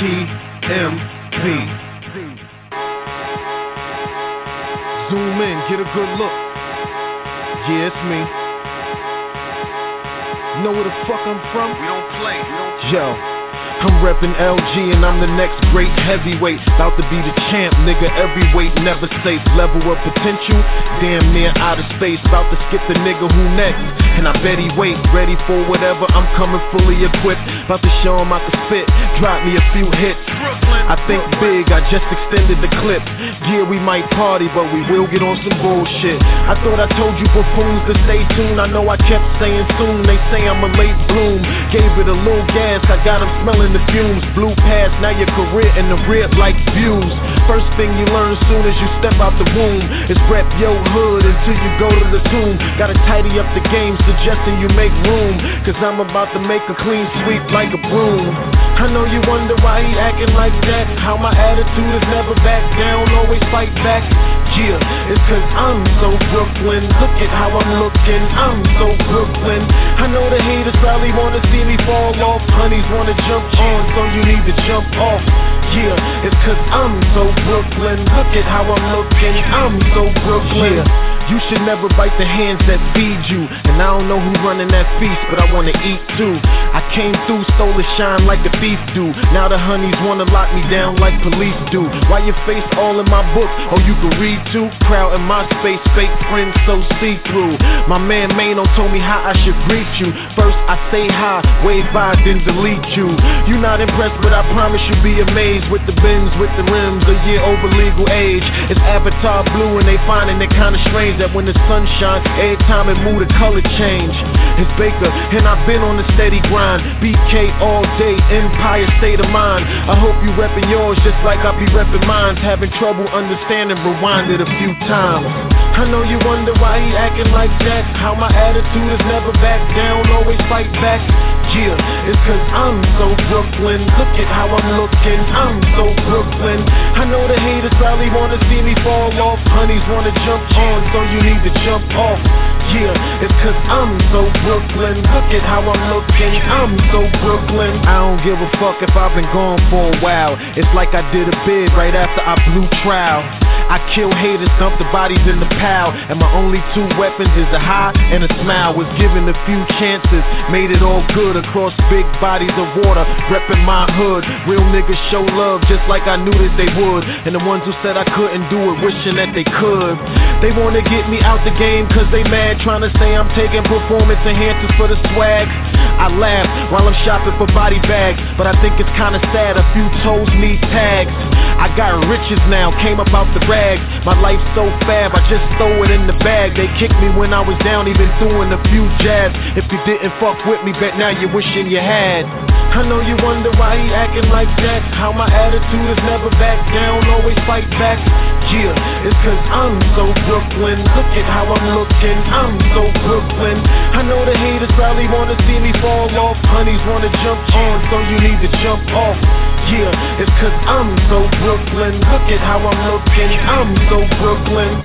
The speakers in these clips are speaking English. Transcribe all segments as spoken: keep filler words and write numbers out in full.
M P. Zoom in, get a good look. Yeah, it's me. Know where the fuck I'm from? We don't play, we don't play. Yo, I'm reppin' L G and I'm the next great heavyweight. About to be the champ, nigga, every weight never safe. Level of potential, damn near outer space. About to skip the nigga who next, and I bet he wait. Ready for whatever, I'm coming fully equipped. About to show him I can spit, drop me a few hits. I think big, I just extended the clip. Yeah, we might party, but we will get on some bullshit. I thought I told you buffoons to stay tuned. I know I kept saying soon, they say I'm a late bloom. Gave it a little gas, I got them smelling the fumes. Blew past, now your career in the rib like views. First thing you learn soon as you step out the womb is rep your hood until you go to the tomb. Gotta tidy up the game, suggesting you make room, cause I'm about to make a clean sweep like a broom. I know you wonder why he acting like that. How my attitude is never back down, always fight back. Yeah, it's cause I'm so Brooklyn. Look at how I'm looking, I'm so Brooklyn. I know the haters probably wanna see me fall off. Honeys wanna jump on, so you need to jump off. Yeah, it's cause I'm so Brooklyn. Look at how I'm looking, I'm so Brooklyn. Yeah. You should never bite the hands that feed you. And I don't know who running that feast, but I wanna eat too. I came through, stole the shine like the thief do. Now the honeys wanna lock me down like police do. Why your face all in my book? Oh, you can read too? Crowd in my space, fake friends so see-through. My man Mano told me how I should greet you. First I say hi, wave by, then delete you. You not impressed, but I promise you'll be amazed. With the bins, with the rims, a year over legal age. It's Avatar blue and they finding it kinda strange that when the sun shines, every time it move the color change. It's Baker, and I've been on the steady grind. B K all day, Empire state of mind. I hope you reppin' yours just like I be reppin' mine. Having trouble understanding, rewind it a few times. I know you wonder why he acting like that. How my attitude is never back down, always fight back. Yeah, it's cause I'm so Brooklyn. Look at how I'm looking, I'm so Brooklyn. I know the haters probably wanna see me fall off. Honeys wanna jump on, so you need to jump off. Yeah, it's cause I'm so Brooklyn. Look at how I'm looking, I'm so Brooklyn. I don't give a fuck if I've been gone for a while. It's like I did a bid right after I blew trial. I kill haters, dump the bodies in the pile, and my only two weapons is a high and a smile. Was given a few chances, made it all good across big bodies of water, reppin' my hood. Real niggas show love just like I knew that they would. And the ones who said I couldn't do it, wishing that they could. They wanna get me out the game cause they mad, trying to say I'm taking performance enhancers for the swag. I laugh while I'm shopping for body bags, but I think it's kinda sad a few toes need tags. I got riches now, came up out the rags. My life's so fab, I just throw it in the bag. They kicked me when I was down, even doing a few jabs. If you didn't fuck with me, bet now you're wishing you had. I know you wonder why he acting like that. How my attitude is never back down, always fight back. Yeah, it's cause I'm so Brooklyn. Look at how I'm looking, I'm so Brooklyn. I know the haters probably wanna see me fall off. Honeys wanna jump on, so you need to jump off. Yeah, it's cause I'm so Brooklyn. Look at how I'm looking, I'm so Brooklyn.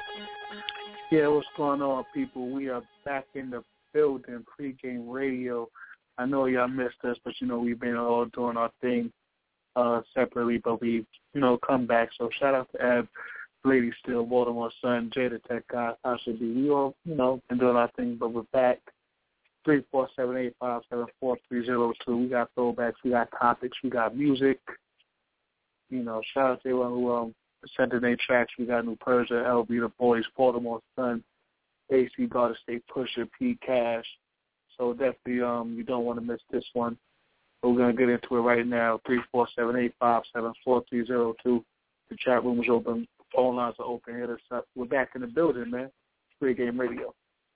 Yeah, what's going on, people? We are back in the building, pregame radio. I know y'all missed us, but you know we've been all doing our thing uh, separately, but we, you know, come back. So shout out to Ab, Lady Steel, Baltimore Sun, Jada Tech Guy, Sasha B. We all, you know, been doing our thing, but we're back. three four seven, eight five seven, four three zero two. We got throwbacks, we got topics, we got music. You know, shout out to everyone who um, sent in their tracks. We got New Persia, L B, The Boys, Baltimore Sun, A C, Garden State, Pusha, P, Cash. So definitely um, you don't want to miss this one. But we're going to get into it right now. three four seven, eight five seven, four three zero two. The chat room is open. Phone lines are open. Hit us up. We're back in the building, man. Pregame radio.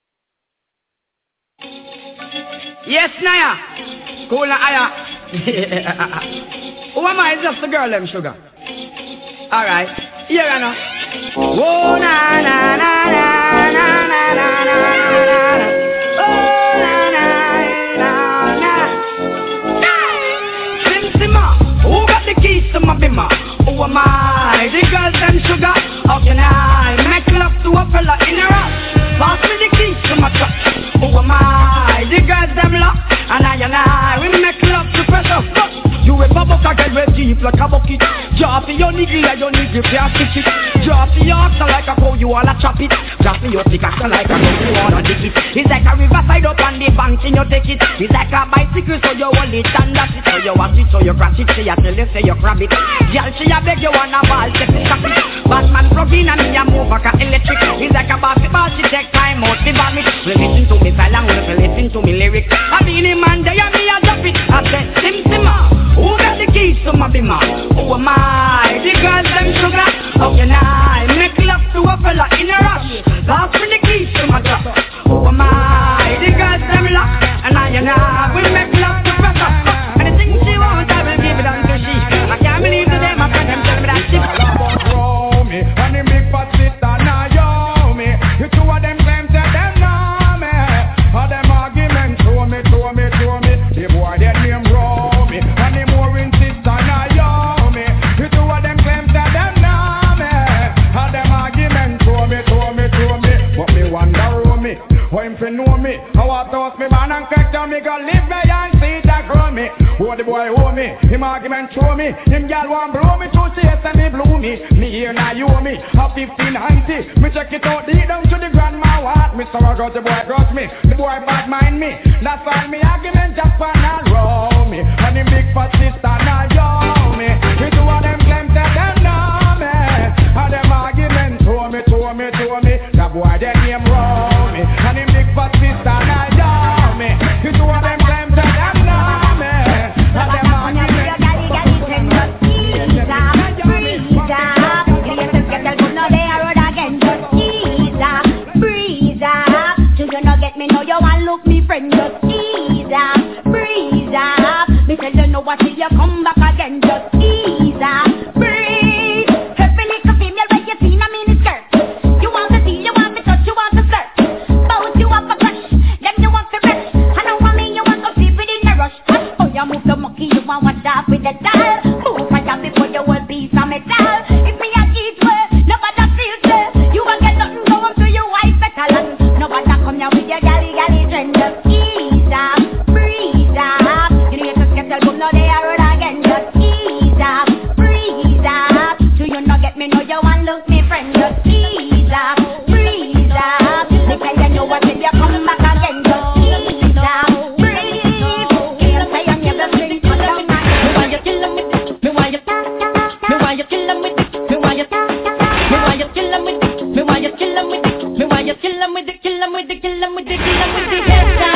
Yes, Naya. Cool na Aya. Who am I? It's just the girl, them sugar. All right. Here I know. Whoa, na, na, na, na, na, na, na, na, na. Oh, na, na, na, na. Sim, Sima. Who got the keys to my bimmer? Who am I? The girls, them sugar. How can I make love to a fella in a rock? Pass me the keys to my truck. Who am I? The girls them lock, and I and I we make love to pressure. You a bubble girl with deep like a bucket. Drop your nigga and your nigga can't stitch it. Drop your oxen like a cow, you wanna chop it. Drop your stick action like a cow, you wanna dig it. It's like a riverside up on the bank and you take it. It's like a bicycle so you hold it and that's it. So you watch it, so you crash it, say you tell you, say you grab it. Girl, she a beg you wanna ball, take it, stop it. Batman plug in and me a move like a electric. It's like a basketball, she take time out, the vomit. Well, listen to me style and well, listen to me lyrics. I be the man there and me a drop it. I said, Sim Simma, who got the keys to my bimmer? Who am I? The girls them sugar. How can I make love to a fella in a rush? Pass me the keys to my drop. Who am I? The girls them lock. And I and I will make love to pressure. Anything she wants, I will give it unto she. I can't believe that them, my friend, them tell me that she. Roll me, and the big fat sister now yo me. You two of them claim to them know me. All them arguments show me, show me, show me. The boy their name roll me, and the more in sister now yo me. You two of them claim to them know me. All them arguments show me, show me, show me. But me wonder who me, who him fi know me. How I toss me man and crack down me go live there and see that grow me. Who the boy owe me, him argument show me. Him gal want blow me, two chase and me blew me. Me here now you owe me, a fifteen ninety. Me check it out deep down to the grandma what. Mister Rogers the boy cross me, the boy bad mind me. That's why me argument just for not roll me. And him big fat sister now yo me. We two of them claim that them know me. And them argument show me, show me, show me. That boy their name roll me. And him big fat sister now yo me. We two of them claim that them know me. And them argument. You want look me friend, just ease up, breeze up. Me tell you know what till you come back again, just ease up, breathe. Every little female where you see in a mini skirt. You want to see, you want to touch, you want to flirt. Both you have a crush, then you want to rest. I know what I mean, you want to sleep within a rush. Oh, you move the monkey, you want watch that with the doll. Move my job before you will be some metal. If me a eat well, nobody feels well. You won't get nothing going to your wife better than. Nobody come here with your galley. Just ease up, breeze up. You know you just get the boom, now they are road again. Just ease up, breeze up. Do you not get me? No, you want look me friend. Just ease up, breeze up. They tell you know what if you come back again. Just ease up, breeze. You say you never really put down my. Me want you kill 'em with it. Me want you. Me want you kill 'em with it. Me want you. Me want you kill 'em with it. Me want you kill 'em with it. Me want you kill 'em with it. Kill 'em with it. Kill 'em with it. Kill 'em with it.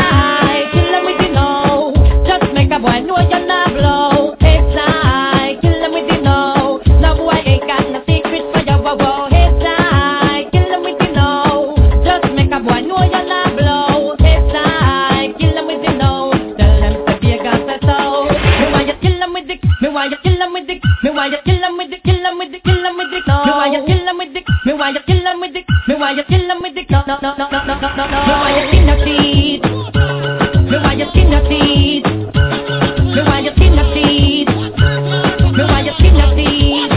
Boy, know you're not blow. It's like kill them with you know. No boy ain't got no secret for your wow. It's like kill them with you know. Just make a boy know you're not blow. It's like kill them with you know. Tell them to be a god so. Me want you kill them with it. Me want you kill them with it. Me want you kill them with it. Kill them with it. Kill them with it. Me want you kill them with it. Me want you kill them with it. Me want you kill them with it. No no no no no no no no. Me want you skin your teeth. Me want you skin your teeth. Me want you skin your teeth. Me want you skin your teeth.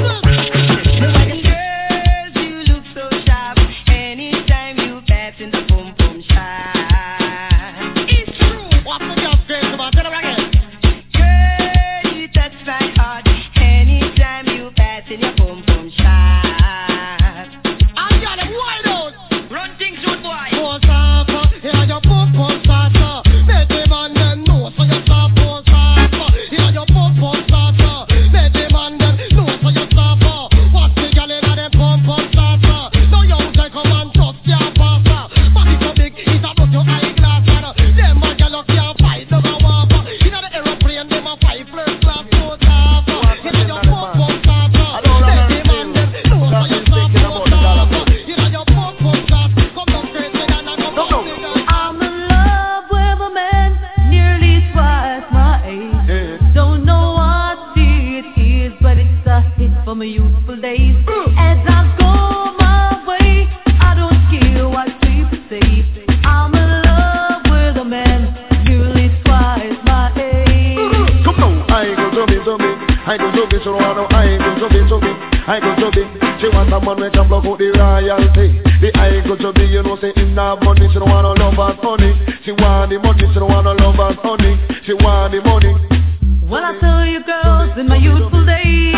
Girls, you look so sharp. Anytime you pass in the boom boom shine. It's true. What's the job, Grace? Come on, tell her again. Girl, you touch my heart. Anytime you pass in your boom boom shine. I got them wide out. Run things good, boy. Boom salsa, yeah, your boom boom salsa. Make them on them know so you stop boom salsa. Yeah, your boom boom salsa. Make them on them know so you stop. What's the girl in them boom boom salsa? No young guy come and trust your pasta. Body so big, it's about your eyeglass. Them a girl can't fight, them a walk. In the aeroplane, them a fight first class boom salsa. Yeah, your boom boom salsa. Make them on them know so you stop boom salsa. Yeah, your boom boom salsa. Come down crazy and I come down crazy. I'm in love with a man nearly twice my age. Don't know what it is, but it's a hit for my youthful days. As I go my way, I don't care what people say. I'm in love with a man nearly twice my age. Come on, I go to me, to me. I go to me, so I know I go to me, to me. I go to me. She want a man who can block out the royalty. The I go to me, you know, say in that money, she don't want no love and honey. She want the money, she don't want no love and honey. She want the money. Well, I tell you girls, in my youthful days,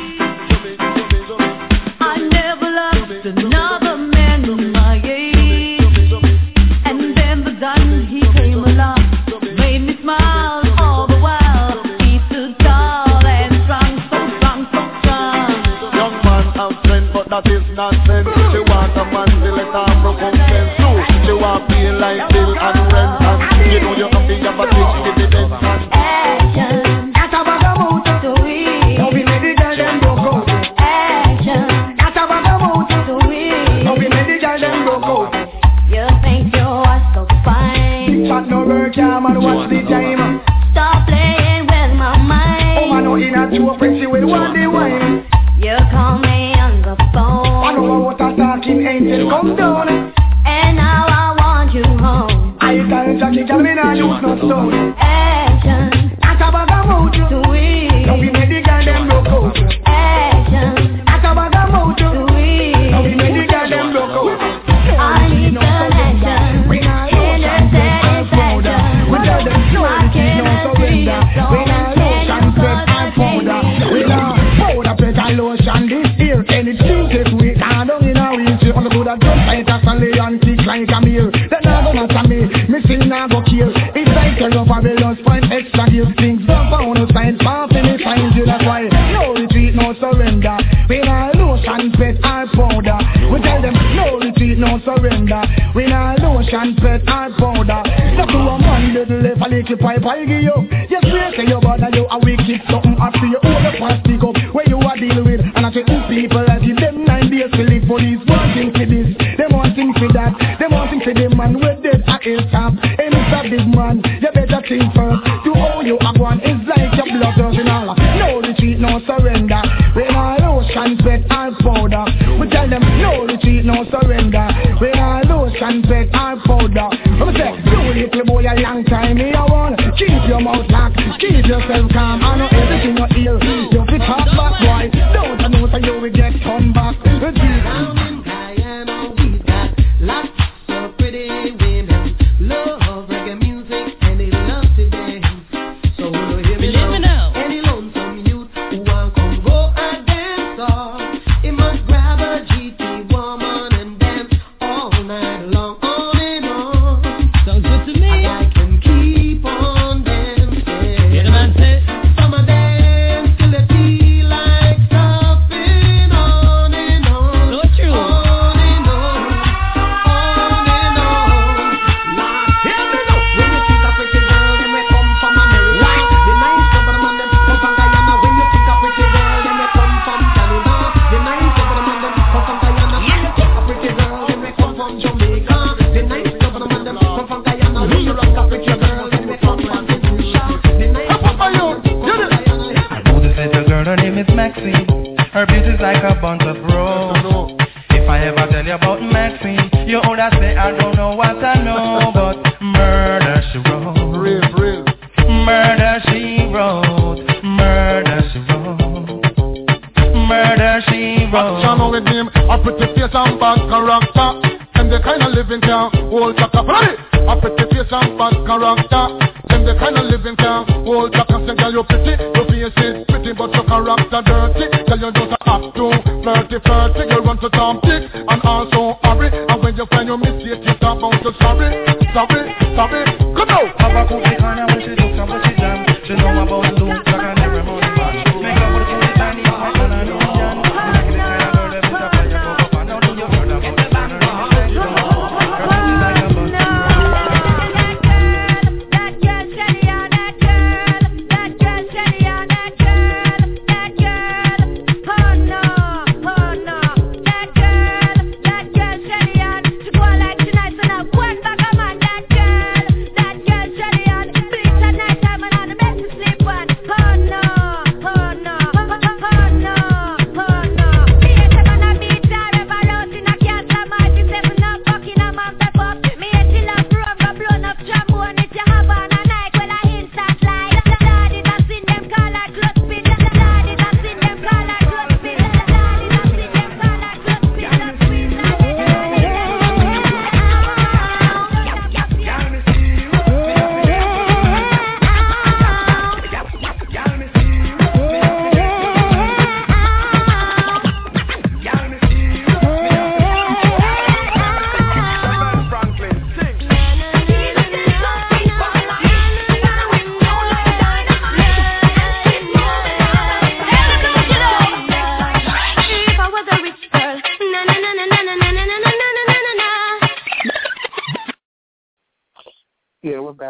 I never loved another man in my age. And then the Don, he came along, made me smile all the while. He stood tall and strong, so strong, so strong. Young man have strength, but that is not sense. She want a man to let her broke up sense too. She want feel like Bill and rent, and you know you have to have a big dividend. Action, that's how I go to it. Now we made the girl them broke out. Action, that's how I go to it. Now we made the girl them broke out. You think you are so fine. Chat no work, yeah, man, what's the time? Stop playing with my mind. Oh, man, no, in a two friends, with one day wine. You call me on the phone. I know what I'm talking, angel, come down. And now I want you home. I tell Jackie, girl, me not use no stone. Action, That's how I go to to it. Now we made the girl them broke out. Action, That's how I go to to it. Now we made the girl them broke out. I need some action. We not In the satisfaction. We tell them no retreat, no surrender. We not lotion, prep and powder. We not powder, prep and lotion. This here, anything take we can't down in a wheelchair. On the good at jump like a Stanley and kick like a meal. Then I go matter me, me sing now go kill. If I tell you Babylon's find extra give things don't found no signs, far from me find you, that's why. No retreat, no surrender. We not lotion, prep and powder. We tell them no retreat, no surrender. We not lotion, prep and powder. Just do a man little left a little pipe I give you. Yes, we say you bother you a wicked something after you all the past pick up where you are deal with. And I say two people I give them nine days to live for this. One thing for this, them one thing for that. Them one thing for the man with dead at hilltop. And it's a big man, you better think first. To all you are one is like your blood doesn't all. No retreat, no surrender. We not lotion, pet and powder. We tell them no retreat, no surrender. We not lotion, pet and powder. I'm say, you little boy a long time me I want. Keep your mouth locked, keep yourself calm. I know everything you hear. You fit talk back boy. Don't you know so you will get turned back. Down in Guyana we got lots of pretty women. Love reggae music and they love to dance. So you hear me now. Any lonesome youth who want come go and dance off, he must grab a G T woman and dance all night long, on and on. Sounds good to me. And I can keep on dancing. Get a man say. Some of them till they feel like stopping on and on. So true. On and on, on and on. Hear me now. When you think of pretty girl, them may come from America. The nice government man them come from Guyana. When you think of pretty girl, them may come from Canada. The nice government man them come from Guyana. When you think of pretty girl, them may come from Jamaica. The nice government man them come from Guyana. When you rock a pretty girl, them may come from Tunisia. The nice government man them come from Guyana. I know this little girl, her name is Maxine. Her beauty's like a bunch of roses. If I ever tell you about Maxine, you would say I don't know what I know, but murder she wrote. Real, real. Murder she wrote. Murder she wrote. Murder she wrote. Action with him, a pretty face and bad character. And the kind of living can hold chaka. Ready? A pretty face and bad character. And the kind of living can hold chaka. Say girl you pretty, your face is pretty, but your character dirty. Tell you just act too flirty, flirty. You run to Tom Dick and also hurry. And when you find your mistake, you talk about you sorry, sorry, sorry. Come out. Have a cookie corner when she looks and when she jam. She know about Luke, like an every money man. Make up for the cookie tiny, like an Andalusian. Make it kind of girl, that is a pleasure, go up and down. Don't you heard about the banner in the section? Her beauty like a bunch of That girl, Shelly on that girl. That girl, Shelly on that girl. That girl, oh no, oh no. That girl, that girl, Shelly on. She go like she nice and I go back a man. That girl,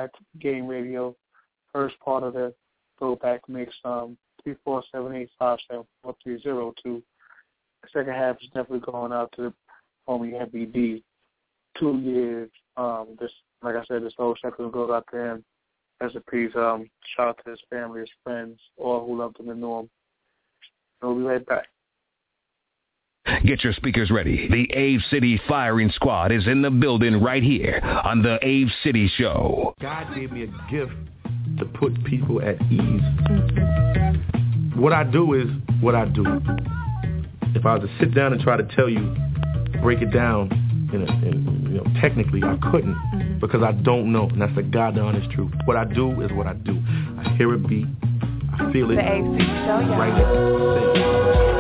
Back Game Radio, first part of the throwback mix, um, three four seven eight five seven four three zero two. The second half is definitely going out to the homie M B D. Two years. Um, this, like I said, this whole second goes out to him. As a piece, um, shout out to his family, his friends, all who loved him and knew him. We'll be right back. Get your speakers ready. The Ave City Firing Squad is in the building right here on the Ave City Show. God gave me a gift to put people at ease. What I do is what I do. If I was to sit down and try to tell you, break it down, in a, in, you know, technically I couldn't because I don't know, and that's the God honest truth. What I do is what I do. I hear a beat, I feel it, the Ave City Show, yeah. Write it, say it.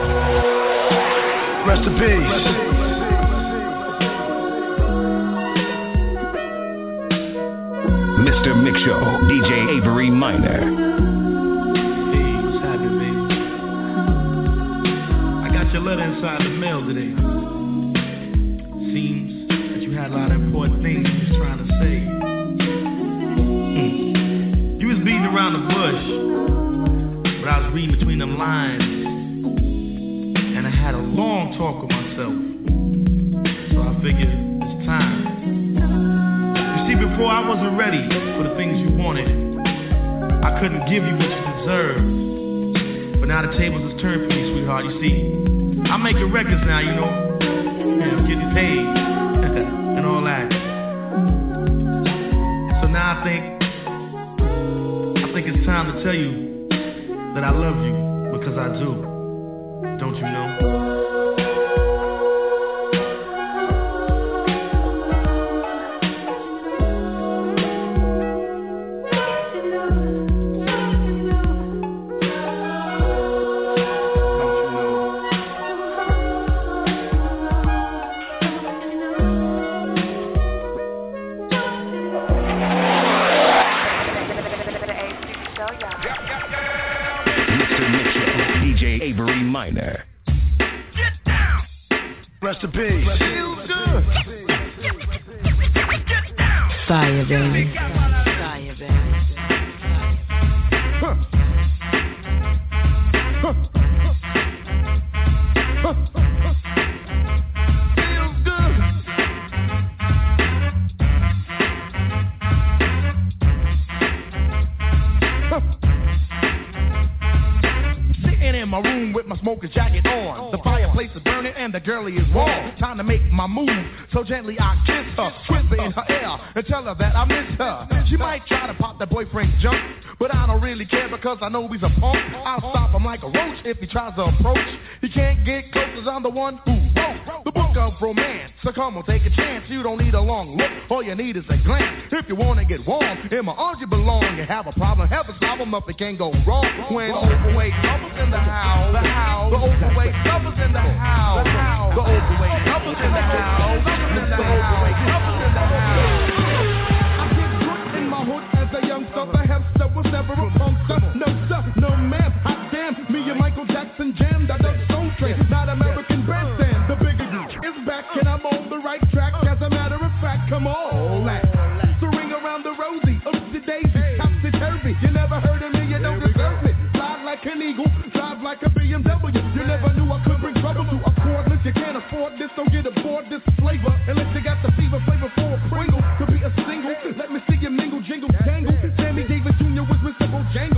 Rest in peace. Mister Mix Show, D J Avery Minor. Hey, what's happening, baby? I got your letter inside the mail today. Seems that you had a lot of important things you was trying to say. Mm. You was beating around the bush, but I was reading between them lines. And I had a long talk with myself. So I figured it's time. You see, before I wasn't ready for the things you wanted. I couldn't give you what you deserved. But now the tables is turned for me, sweetheart. You see, I'm making records now, you know. Yeah, I'm getting paid and all that. So now I think, I think it's time to tell you that I love you because I do. Don't you know? Rest in peace. Fire, baby. Fire, baby. Huh. Huh. Huh. Feels good. Huh. Sitting in my room with my smoker jacket on. The fireplace is burning and the girlie is warm. Time to make my move, so gently I kiss her, whisper in her ear and tell her that I miss her. She might try to pop that boyfriend's junk, but I don't really care because I know he's a punk. I'll stop him like a roach if he tries to approach. He can't get close cause I'm the one who wrote the book of romance. So come on, take a chance. You don't need a long look, all you need is a glance. If you wanna get warm, in my arms you belong. You have a problem, have a problem, nothing can go wrong. When overweight lovers in the house, the house, the overweight lovers in the house, the house, the overweight lovers in the house, the overweight lovers in the house. I get drunk in my hood as a youngster. The hamster was never a punkster. No sir, no ma'am. Hot damn, me and Michael Jackson jammed. I done Soul Train, not American Bandstand. The bigger is back and I'm on the right track. As a matter of fact, come on, laugh. So ring around the rosy, oops the daisy, topsy-turvy. You never heard of me, you don't deserve it. Fly like an eagle, drive like a B M W. You never knew I could bring trouble to a cordless. You can't afford this, don't get aboard this flavor. Unless you got the fever flavor for a Pringle. Could be a single, let me see you mingle, jingle, tangle. Sammy Davis Junior was Mister Bojangle.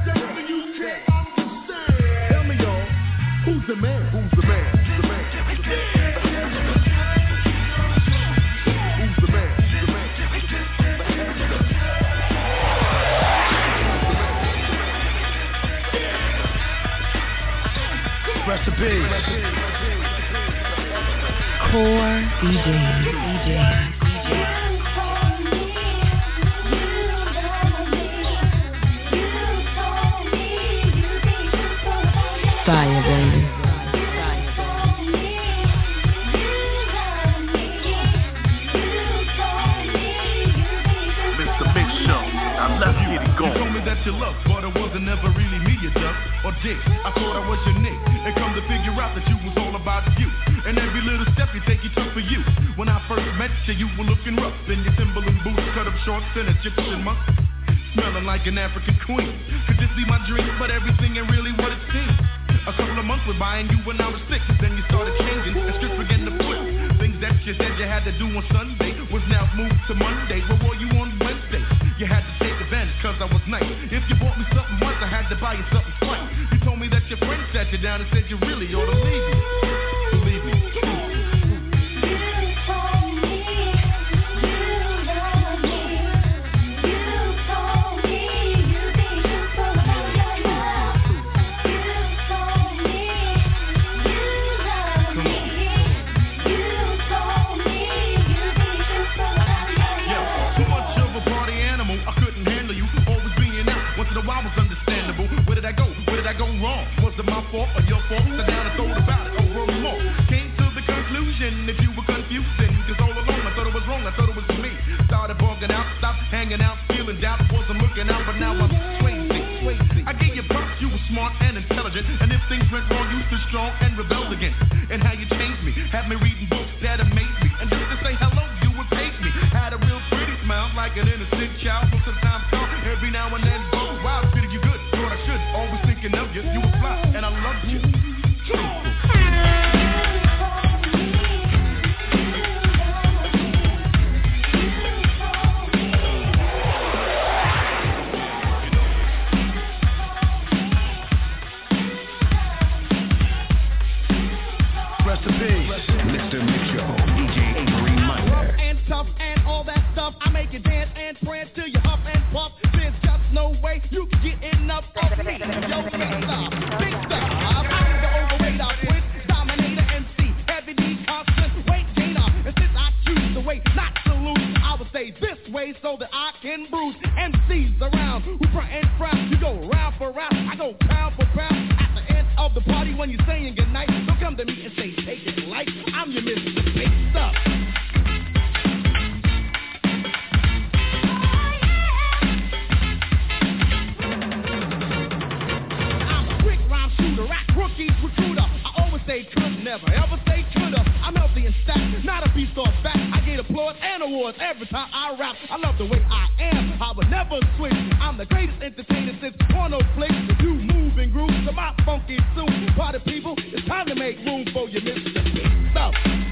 Tell me y'all, who's the man? Who's the man? Who's the man? Who's the man? Who's the man? Rest in peace. Core D J, D J. Fire, baby. Mister Mix Show. Now let's get it going. You told me that that you loved, but it wasn't never really me you dug or did. I thought I was your Nick, and come to figure out that you was all about you. And every little step you take, you took for you. When I first met you, you were looking rough in your Timberland boots, cut up shorts, and Egyptian monk, smelling like an African queen. Could this be my dream? But everything ain't really what it seems. A couple of months went by and you when I was six. Then you started changing and scripts began to flip. Things that you said you had to do on Sunday was now moved to Monday. Where were you on Wednesday? You had to take advantage cause I was nice. If you bought me something once, I had to buy you something twice. You told me that your friend sat you down and said you really ought to leave me. Believe me. I was understandable. Where did I go? Where did I go wrong? Was it my fault or your fault? Sit down and thought about it. Oh, wrote more. Came to the conclusion if you were confusing. Cause all along I thought it was wrong. I thought it was me. Started bugging out, stopped hanging out, feeling doubt. Wasn't looking out, but now I'm crazy, crazy. I gave you props. You were smart and intelligent. And if things went wrong, you stood strong and rebelled against. And how you changed me. Had me reading books that amazed me. And just to say hello, you would take me. Had a real pretty smile like an innocent child. Most of the time, come every now and then. Wow, treated you good, thought I should. Always thinking of you, you were fly, and I loved you. Recipe, Mister Mitchell, D J Avery Minor. Rough and tough and all that stuff. I make you dance and prance till you huff and puff. There's just no way you can get enough of me. Yo, big star, big star. I'm the overweight, I quit. Dominator M C, heavy D, constant weight gainer. And since I choose the way not to lose, I will stay this way so that I can bruise M Cs around who front and frown. You go round for round, I go pound for pound. At the end of the party when you're saying goodnight, don't come to me and say take it light. I'm your Mister Big Stuff. Rookies recruiter, I always say could, never ever say coulda. I'm healthy and stacked, not a beast or fat. I get applause and awards every time I rap. I love the way I am, I would never switch. I'm the greatest entertainer since porno flicks. You move and groove to my funky suit. Party people, it's time to make room for your Mister Big Stuff.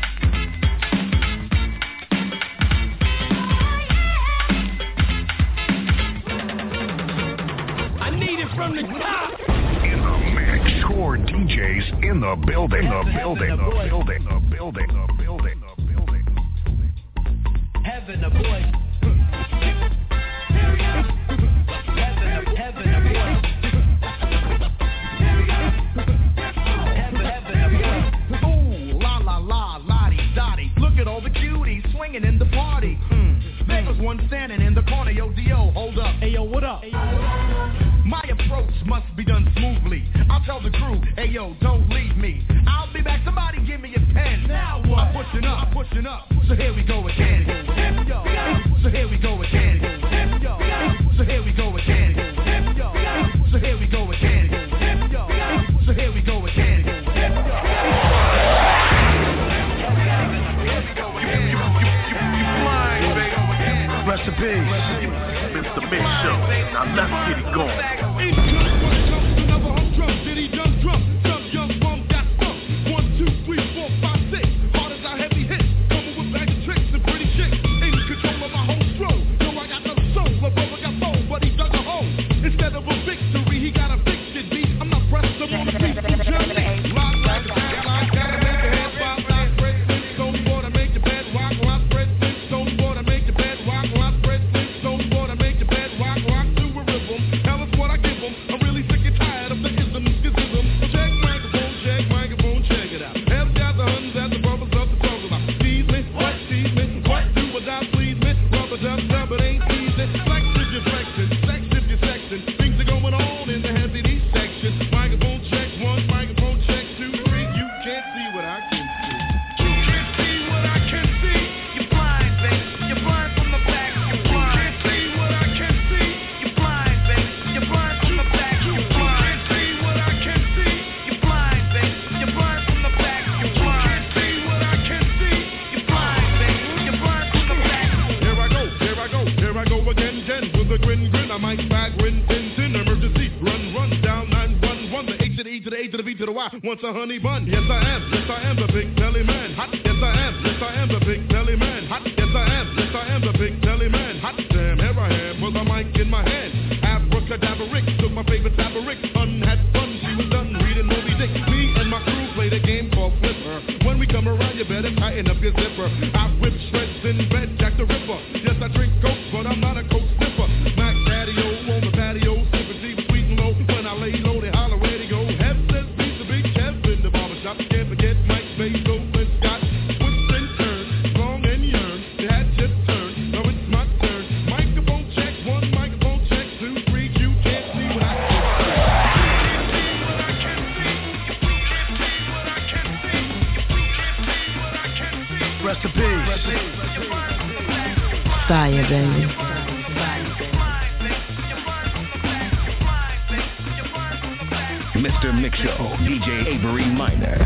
I need it from the top. Core D Js in the building, the building, the building, the building, the building, the building. Heaven a boy. Heaven a heaven a boy. Heaven, heaven a boy. Ooh, la la la, lottie dottie. Look at all the cuties swinging in the party. Mm. There was one standing in the corner, yo, D O, hold up. Hey yo, what up? Hey, yo, what up? My approach must be done smoothly. I'll tell the crew, hey yo, don't leave me. I'll be back, somebody give me a pen. Now what? I'm pushing up, I'm pushing up. So here we go again. So here we go again. So here we go again. So here we go again. So here we go again. Recipe, Mister Big Show. Now let's get it going. Another home drum, city jump, drum, jump, jump, I want a honey bun. Yes, I am. Yes, I am the big belly man. Hot. Yes, I am. Yes, I am the big belly man. Hot. Yes, I am. Yes, I am the big belly man. Hot damn, here I am with a mic in my hand. Abracadabra Rick took my favorite fabric. Fun had fun. She was done reading Moby Dick. Me and my crew played a game called Flipper. When we come around, you better tighten up your zipper. I whip shreds in bed, Jack the Ripper. Yes, I drink coke, but I'm not a coke sniffer. Mac Daddy-O on the patio, sipping deep, sweet and low. When I lay low, they holler radio. Hev says beats the big Kev in the barbershop. Can't forget Mike Bazo and Scott. Twists and turns, long and yearn. They had just turned, now it's my turn. Microphone check, one microphone check, two, three. You can't see what I can see. Recipe. Fire, baby. Mister Mix Show, D J Avery Minor.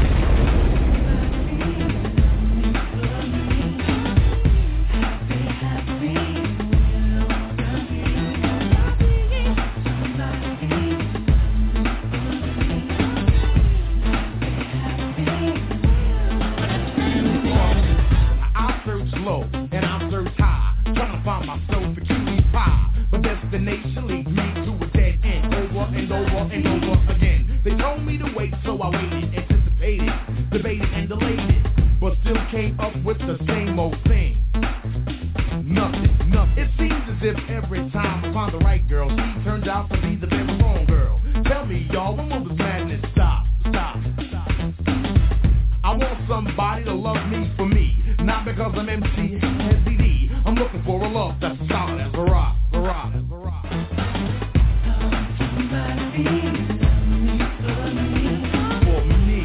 Destination leads me to a dead end, over and over and over again. They told me to wait, so I waited, anticipated, debated and delayed it, but still came up with the same old thing. Nothing, nothing. It seems as if every time I find the right girl, she turns out to be the very wrong girl. Tell me, y'all, when will this madness stop? Stop, stop. I want somebody to love me for me, not because I'm M C S D D. I'm looking for a love that's solid as a rock, a rock, as a rock. For me.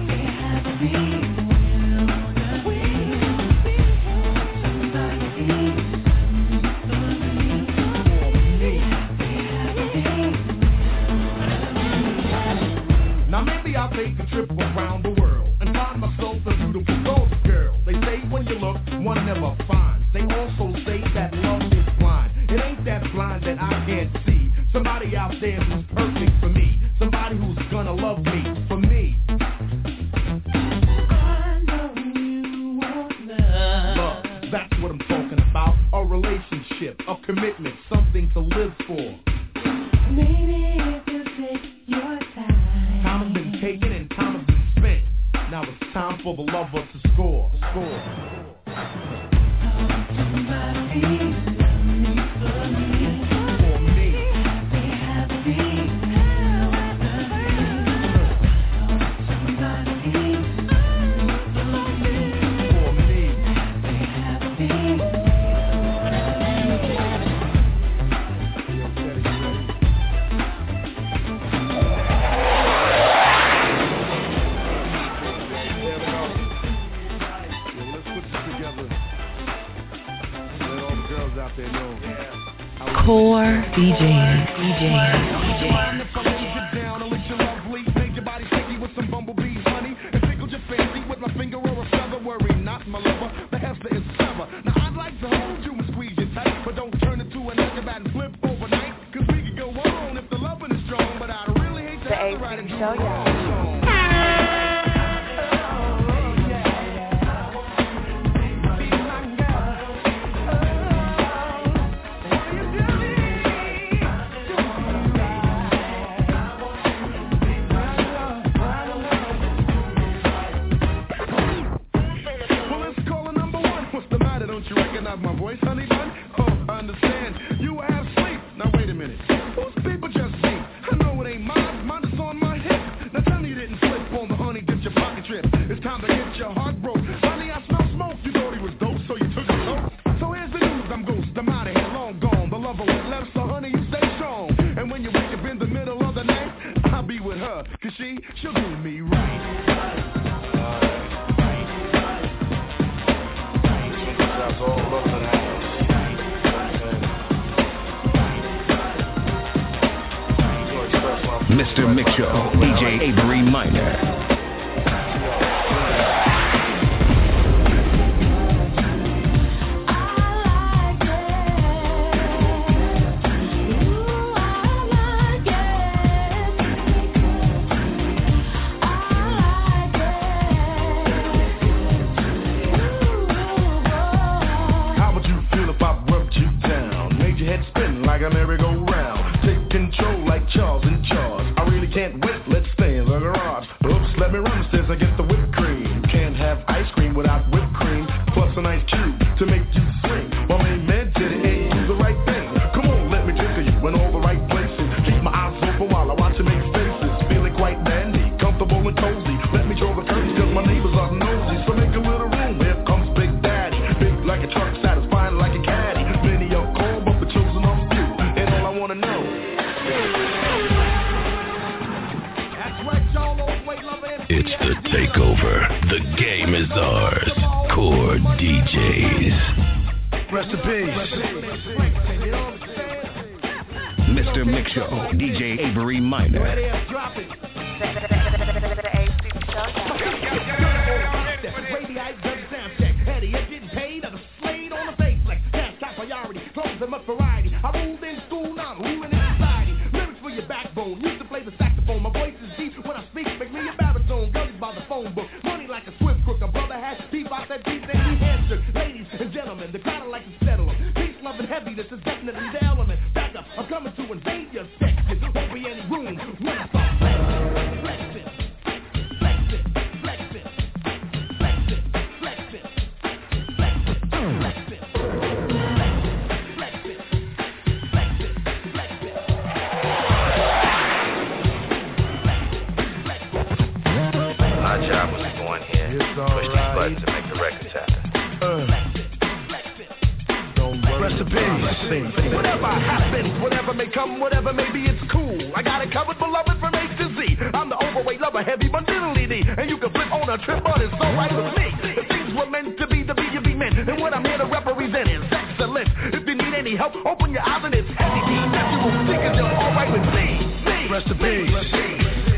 Now maybe I'll take a trip around the world and find myself a beautiful golden girl. They say when you look, one never finds. They also say that love is blind. It ain't that blind that I can't see. Somebody out there who's perfect for me. Somebody who's gonna love me for me. I know you want love. Love, that's what I'm talking about. A relationship, a commitment, something to live for. Maybe if you take your time. Time has been taken and time has been spent. Now it's time for the lover to score. Score. Somebody for me. For me. Core D J, D J, D J. The A City Show, yeah. My voice, honey bun? Oh, I understand. You were half asleep. Now wait a minute. Whose people just see? I know it ain't mine. Mine is on my hip. Now tell me you didn't slip on the honey, get your pocket trip. It's time to get your heart broke. Honey, I smell smoke. You thought he was dope, so you took a toke. So here's the news. I'm ghost. I'm out of here, long gone. The lover went left, so honey, you stay strong. And when you wake up in the middle of the night, I'll be with her. Cause she, she'll do me right. Mister Mix Show, D J Avery Minor. can't wait, let's stay in the garage. Oops, let me run upstairs and get the whipped cream. Can't have ice cream without whipped cream. Plus an ice cube to make you sing. My main man said it ain't do the right thing. Come on, let me tickle you in all the right places. Keep my eyes open while I watch you make faces. Feeling quite dandy, comfortable and cozy. Let me draw the curtains cause my neighbors are nosy. So make a little room, here comes Big Daddy. Big like a truck, satisfying like a caddy. Many are called, but the chosen are few. And all I wanna know. It's the takeover. The game is ours. Core D Js. Rest in peace. Mister Mix Show, D J Avery Minor. Much variety. I ruled in school, now I'm ruling in society. Lyrics for your backbone. Used to play the saxophone. My voice is deep when I speak. Make me a baritone. Girlies by the phone book. Money like a swift crook. A brother has beef out that deep that he answered. Ladies and gentlemen, the crowd like to settle them. Peace, love, and heaviness is definitely the element. Back up, I'm coming to invade your section. Won't be any room when I start flexing. Flexing, flexing, flexing, flexing, flexing, flexing, My job was to go in here, push these buttons and make the records happen. Rest in peace. Whatever happens, whatever may come, whatever may be, it's cool. I got it covered, beloved, from A to Z. I'm the overweight lover, heavy bundility D. And you can flip on a trip, but it's alright with me. If things were meant to be, the be you be meant. And what I'm here to represent is excellence. If you need any help, open your eyes and it's heavy D. Natural thinking, you're alright with me. Rest in peace.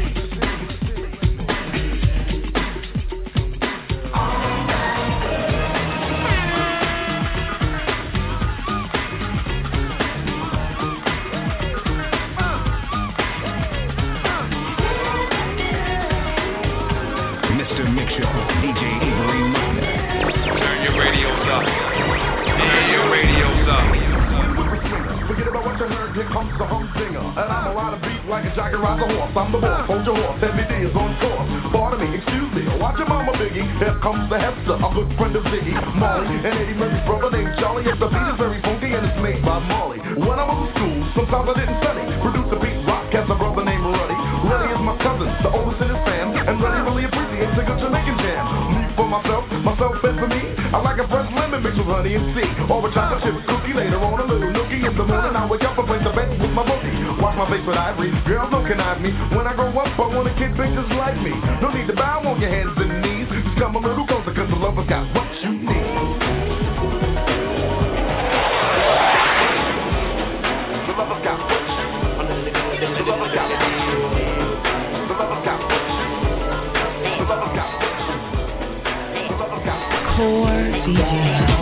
Here comes the humdinger, and I'm a rider beat like a jockey rides a horse. I'm the boss, hold your horse, every day is on course. Pardon me, excuse me, watch your mama Biggie. Here comes the Hester, a good friend of Ziggy, Molly, and Eddie Murphy's brother named Charlie. Yes, the beat is very funky and it's made by Molly. When I was in school, sometimes I didn't study. Producer Pete Rock has a brother named Ruddy. Ruddy is my cousin, the oldest in his fam, and Ruddy really appreciates a good Jamaican jam. Me for myself, myself fed for me. I like a fresh lemon mixed with honey and tea, or a chocolate chip cookie later on, a little nookie in the morning. I wake up and play the bed with my bookie. Watch my face with ivory, girls don't connive me. When I grow up, I want a kid big just like me. No need to bow on your hands and knees. Just come a little closer, cause the lover's got what you need. The lover's got what you need. The lover's got what you need. The lover's got what you need. The lover's got what you need. The lover's got what you need. Core D J.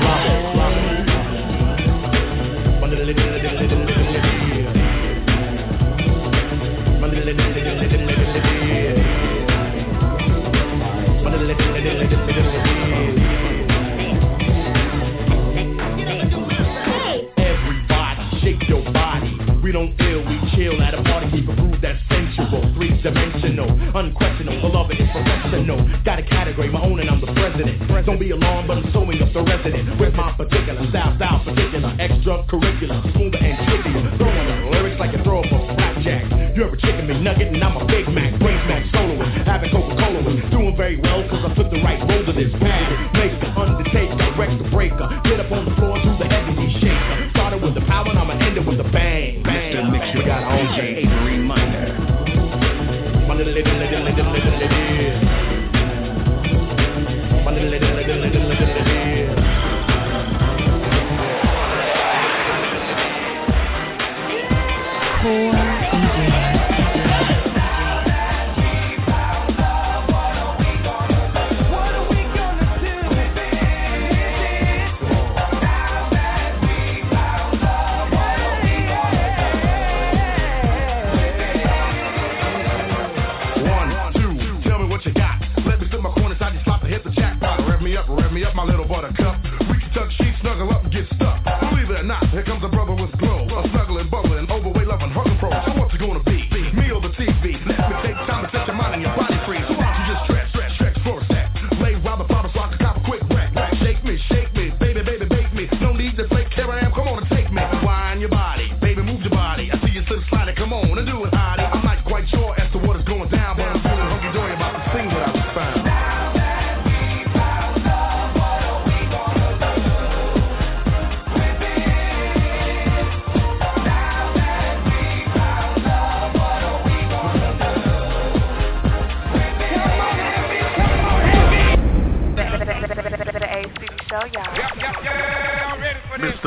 Everybody, shake your body. We don't ill, we chill at a party. Keep a groove that's sensual, three-dimensional, unquestionable, beloved is professional. Got a category, my own, and I'm the president. Don't be alarmed, but I'm sewing up the resident with my particular style, style particular, extracurricular, smoother and trickier. Throwing up lyrics like a throw up of blackjack. You ever chicken McNugget and I'm a Big Mac, brain smack soloist, having Coca-Cola with, doing very well cause I took the right road to this bag. Maker, undertaker, wreck the breaker, get up on the floor, do the heavy shaker. Started with the power and I'ma end it with a bang. Mister Mix Show, D J Avery Minor. My little little little little little little My little little little little little little Core D J. Rev me up, my little buttercup. We can tuck sheets, snuggle up and get stuck. Believe it or not, here comes a brother with glow. A snuggling, bubbling, overweight, loving, hugging pro. So what's it gonna be? Me or the T V?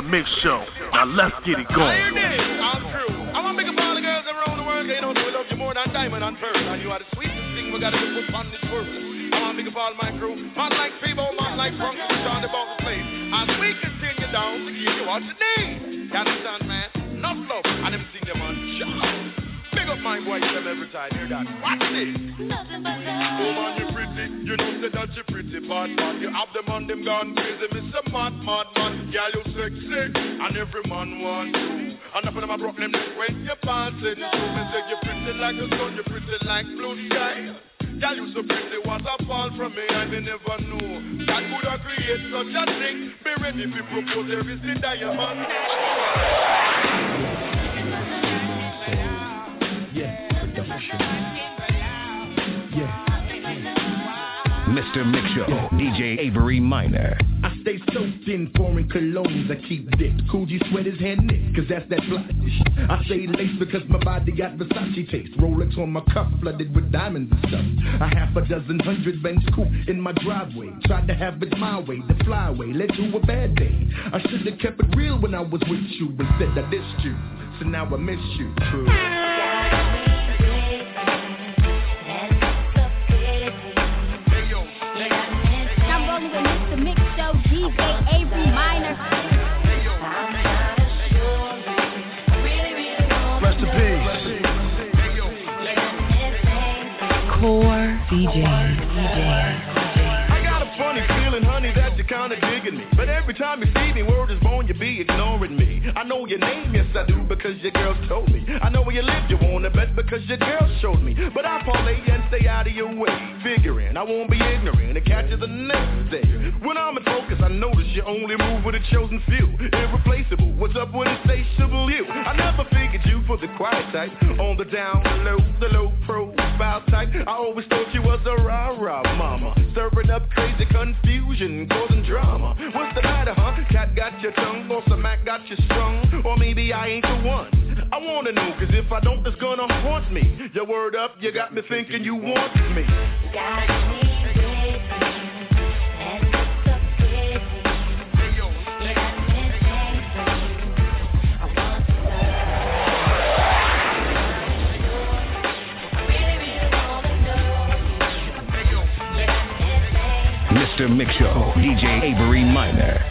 Mix Show. Now let's get it going. I'm true. I want to make a all the girls around the world. They don't know we love you more than diamond and pearl. And you are the sweetest thing we got to put on this world. I want to make a all my crew. Man like Peebo, man like Funk, we on the ball to play. And we continue down to give you what you need. You understand, man? Enough love. And them sing them on show. Big up my voice them every time. Hear that? Watch this. Oh man, you pretty. You know say that you pretty bad man. You have them on them gone crazy. Mister Mad Mad Man. Girl, you sexy. And every man want you. And enough of them a broke them when you're passing. So me say you pretty like the sun. You pretty like blue sky. Girl, you so pretty, what a fall from me, I may never know. God could have created such a thing. Be ready if you propose, there is the diamond. Yeah, production. Yeah. Mister Mix Show, D J Avery Minor. I stay soaked in foreign colognes, I keep dipped. Coogee sweaters hand knit, cause that's that fly shit. I stay laced because my body got Versace taste. Rolex on my cuff, flooded with diamonds and stuff. A half a dozen hundred bench coupe in my driveway. Tried to have it my way, the flyway, led to a bad day. I should've kept it real when I was with you. Instead I dissed you, so now I miss you. True. D J Avery Minor. Rest in peace. Core D J. I got a funny feeling, honey, that you're kinda digging me. But every time you see me, word is born, you be ignoring me. I know your name, yes I do, because your girl told me. I know where you live, you wanna bet because your girl showed me. But I parlay and stay out of your way, figuring I won't be ignorant and catch you the next day. When I'm in focus, I notice you only move with a chosen few. Irreplaceable, what's up with insatiable you? I never figured you for the quiet type. On the down low, the low profile type. I always thought you was a rah-rah mama, stirring up crazy confusion, causing drama. What's the matter, huh? Cat got your tongue, or some Mac got you strung, or maybe I ain't the one. I wanna know, cause if I don't, it's gonna haunt me. Your word up, you got me thinking you want me. Got me. Mister Mix Show, D J Avery Minor.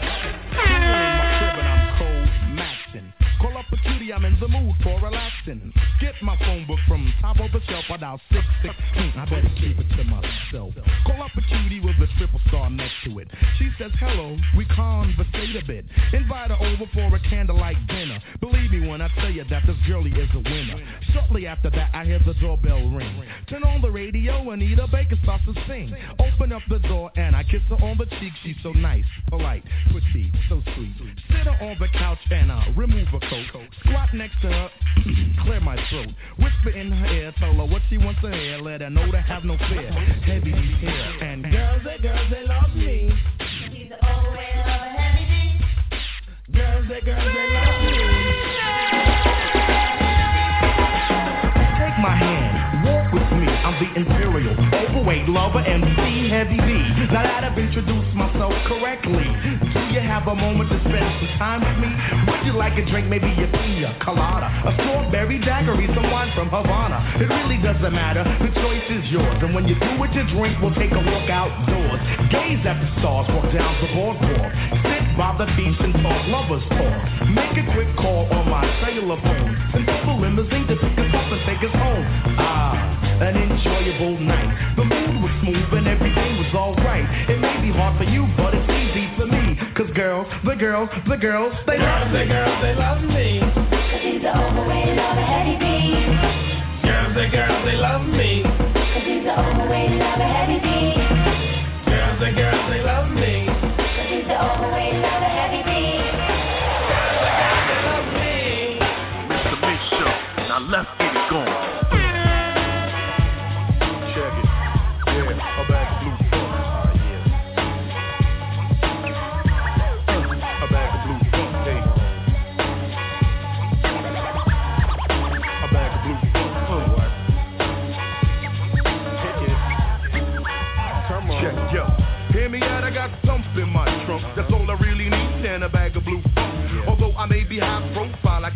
Call up a cutie, I'm in the mood for relaxing. Get my phone book from top of the shelf, I dial six six six. I better keep it to myself. Call up a cutie with a triple star next to it. She says hello, we conversate a bit. Invite her over for a candlelight dinner. Believe me when I tell you that this girlie is a winner. Shortly after that, I hear the doorbell ring. Turn on the radio, Anita Baker starts to sing. Open up the door and I kiss her on the cheek. She's so nice, polite, pretty, so sweet. Sit her on the couch and I remove her coat. Squat next to her, clear my throat. Whisper in her ear, tell her what she wants to hear. Let her know to have no fear. Heavy deep hair and girls, they girls, they love me. She's the old way of a heavy deep. Girls, they girls, they love me. Take my hand, walk with me. I'm the imperial, overweight lover, M C Heavy D. Now that I've introduced myself correctly, do you have a moment to spend some time with me? Would you like a drink, maybe a pina colada, a strawberry daiquiri, some wine from Havana? It really doesn't matter, the choice is yours. And when you do what you drink, we'll take a walk outdoors. Gaze at the stars, walk down the boardwalk. Sit by the beach and talk lovers talk. Make a quick call on my cellular phone. Send a limousine to pick us up and take us home. Ah, an enjoyable night. The mood was smooth and everything was alright. It may be hard for you, but it's easy for me. Cause girls, the girls, the girls, they love me. Girls, they love me. Cause he's the overweight, love a heavy D. Girls, the girls, they love me. Cause he's the overweight, love a heavy D. Girls, the girls, they love me. Cause he's the overweight, love a heavy D. Girls, the girls, they love me. Mister Mix Show, now let's get it going.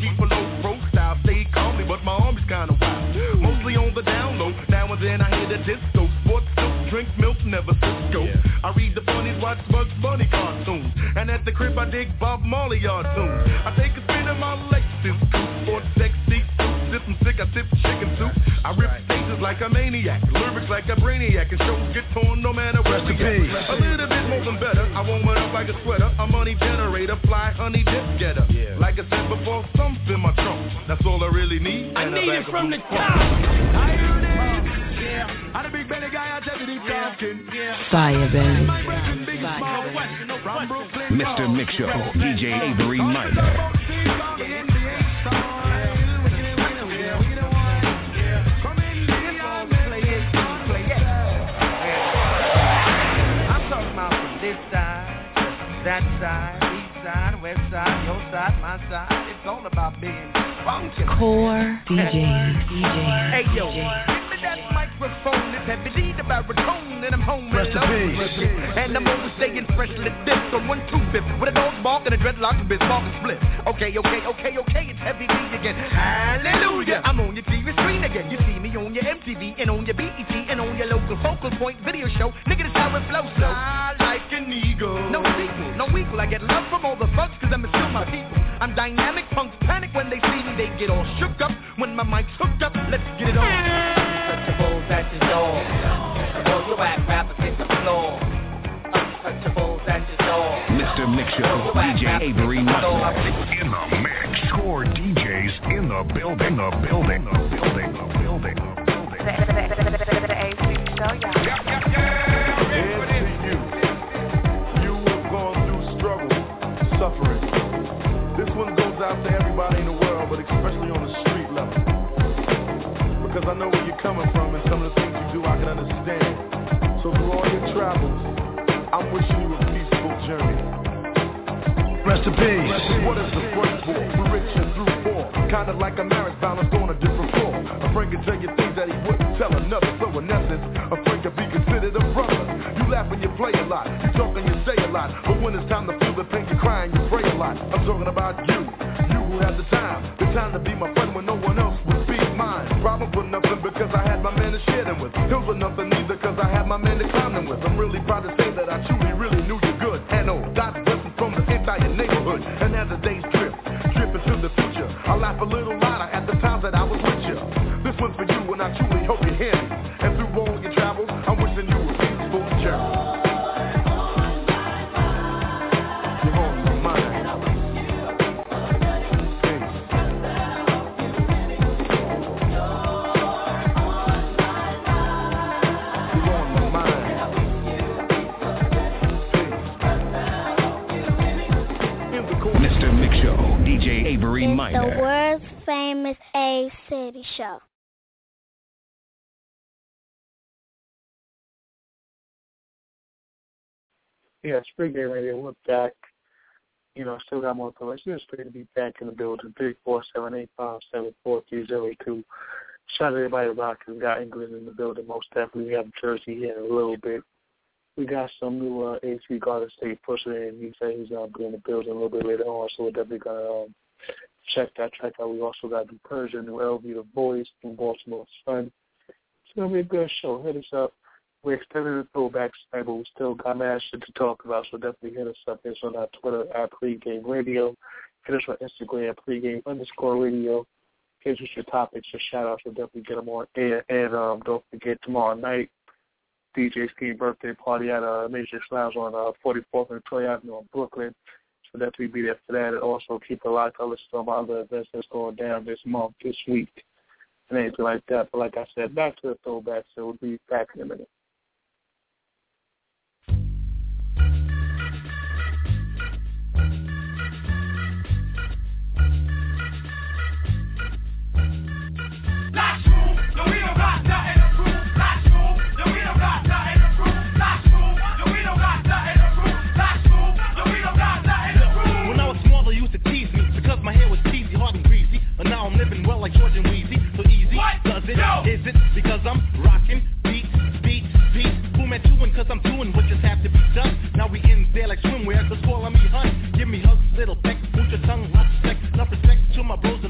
keep a low profile, stay calmly, but my arm is kinda wild. Mostly on the down low, now and then I hear the disco. Sports soup, drink milk, never Cisco. I read the funnies, watch Bugs Bunny cartoons, and at the crib I dig Bob Marley yard tunes. I take a spin in my Lexus, sports sexy suit, sip some sick, I sip chicken soup. I rip stages like a maniac, lyrics like a brainiac, and shows get torn no matter where we at. A little bit more than better, I warm it up like a sweater, a money generator, fly honey dip getter. Yeah. Like I said before, some in my trunk, that's all I really need. I and need it from the top. I heard it, yeah. I'm a big belly guy, I tell you deep talking. Fire, baby. Mister Mix Show, D J Avery Minor. That side, east side, west side, your side, my side. It's all about being funky. Core D Js, D Js. Hey yo, give me that microphone. It's heavy D the baritone, and I'm home alone. And I'm always staying freshly dipped on one two fifth with a dog bark and a dreadlock and bismarck and split. Okay, okay, okay, okay, it's heavy D again. Hallelujah, I'm on your T V screen again. You see me on your M T V and on your B E T and on your local focal point video show. Nigga, this how it flows. So I like an eagle. No equal, no equal. I get love from all the thugs cause I'm still my people. I'm dynamic, punks panic when they see me. They get all shook up when my mic's hooked up. Let's get it on. Untouchables at your door. Roll your whack rappers hit the floor. Untouchables at your door. Mister Mix Show, D J Avery Minor. In the mix, Core D Js in the building, the building, the building, the building, the building. The A C Show, yeah. Yeah, yeah, yeah. Here's to you. You have gone through struggle, suffering. This one goes out to everybody in the world, but especially on the street level. Because I know where you're coming from and some of the things you do I can understand. So through all your travels, I'm wishing you a peaceful journey. Rest in peace. What is the first for? We're rich and through poor. Kind of like a marriage balanced on a different floor. A friend can tell you things that he wouldn't tell another. So in essence, a friend can be considered a brother. You laugh and you play a lot. You talk and you say a lot. But when it's time to feel the pain, you cry and you pray a lot. I'm talking about you. You who had the time. The time to be my friend when no one else would be mine. Problem for nothing because I had my man to share them with. Hills for nothing either because I had my man to climb them with. I'm really proud to say that I truly, really knew you good. And oh, God's blessings from the entire neighborhood. And as the days drip, drip into the future, I laugh a little louder at the times that I was with you. This one's for you and I truly hope you hear me. And through all your travels, I'm wishing you a peaceful journey. You're on my mind. Mister Mix Show, D J Avery It's Minor. the world's famous A City Show. Yeah, Spring Day Radio, we're back. You know, still got more information. It's great to be back in the building. three four seven, eight five seven, four three zero two. Shout out to everybody rocking. We got England in the building, most definitely. We have Jersey here in a little bit. We got some new uh, A C Garden State pushing in. He said he's going to be in the building a little bit later on, so we're definitely going to um, check that track out. We also got New Persia, New L V, The Voice, from Baltimore Sun. It's going to be a good show. Hit us up. We're extending the throwbacks tonight, but we still got mad shit to talk about, so definitely hit us up. It's on our Twitter at Pregame Radio. Hit us on Instagram at Pregame underscore Radio. Hit us with your topics, your shout-outs. We'll definitely get them on air. And um, don't forget, tomorrow night, D J Ski birthday party at uh, Major Lounge on uh, forty-fourth and Troy Avenue in Brooklyn. So definitely be there for that. And also keep a lot of listen to some other events that's going down this month, this week, and anything like that. But like I said, back to the throwback, so we'll be back in a minute. But now I'm living well like George and Weezy. So easy, what? Does it? Yo. Is it because I'm rocking beats, beats, beats? Who met you cause I'm doing what just have to be done? Now we in there like swimwear, cause call on me hun. Give me hugs, little peck, move your tongue, lots of sex, enough respect to my bros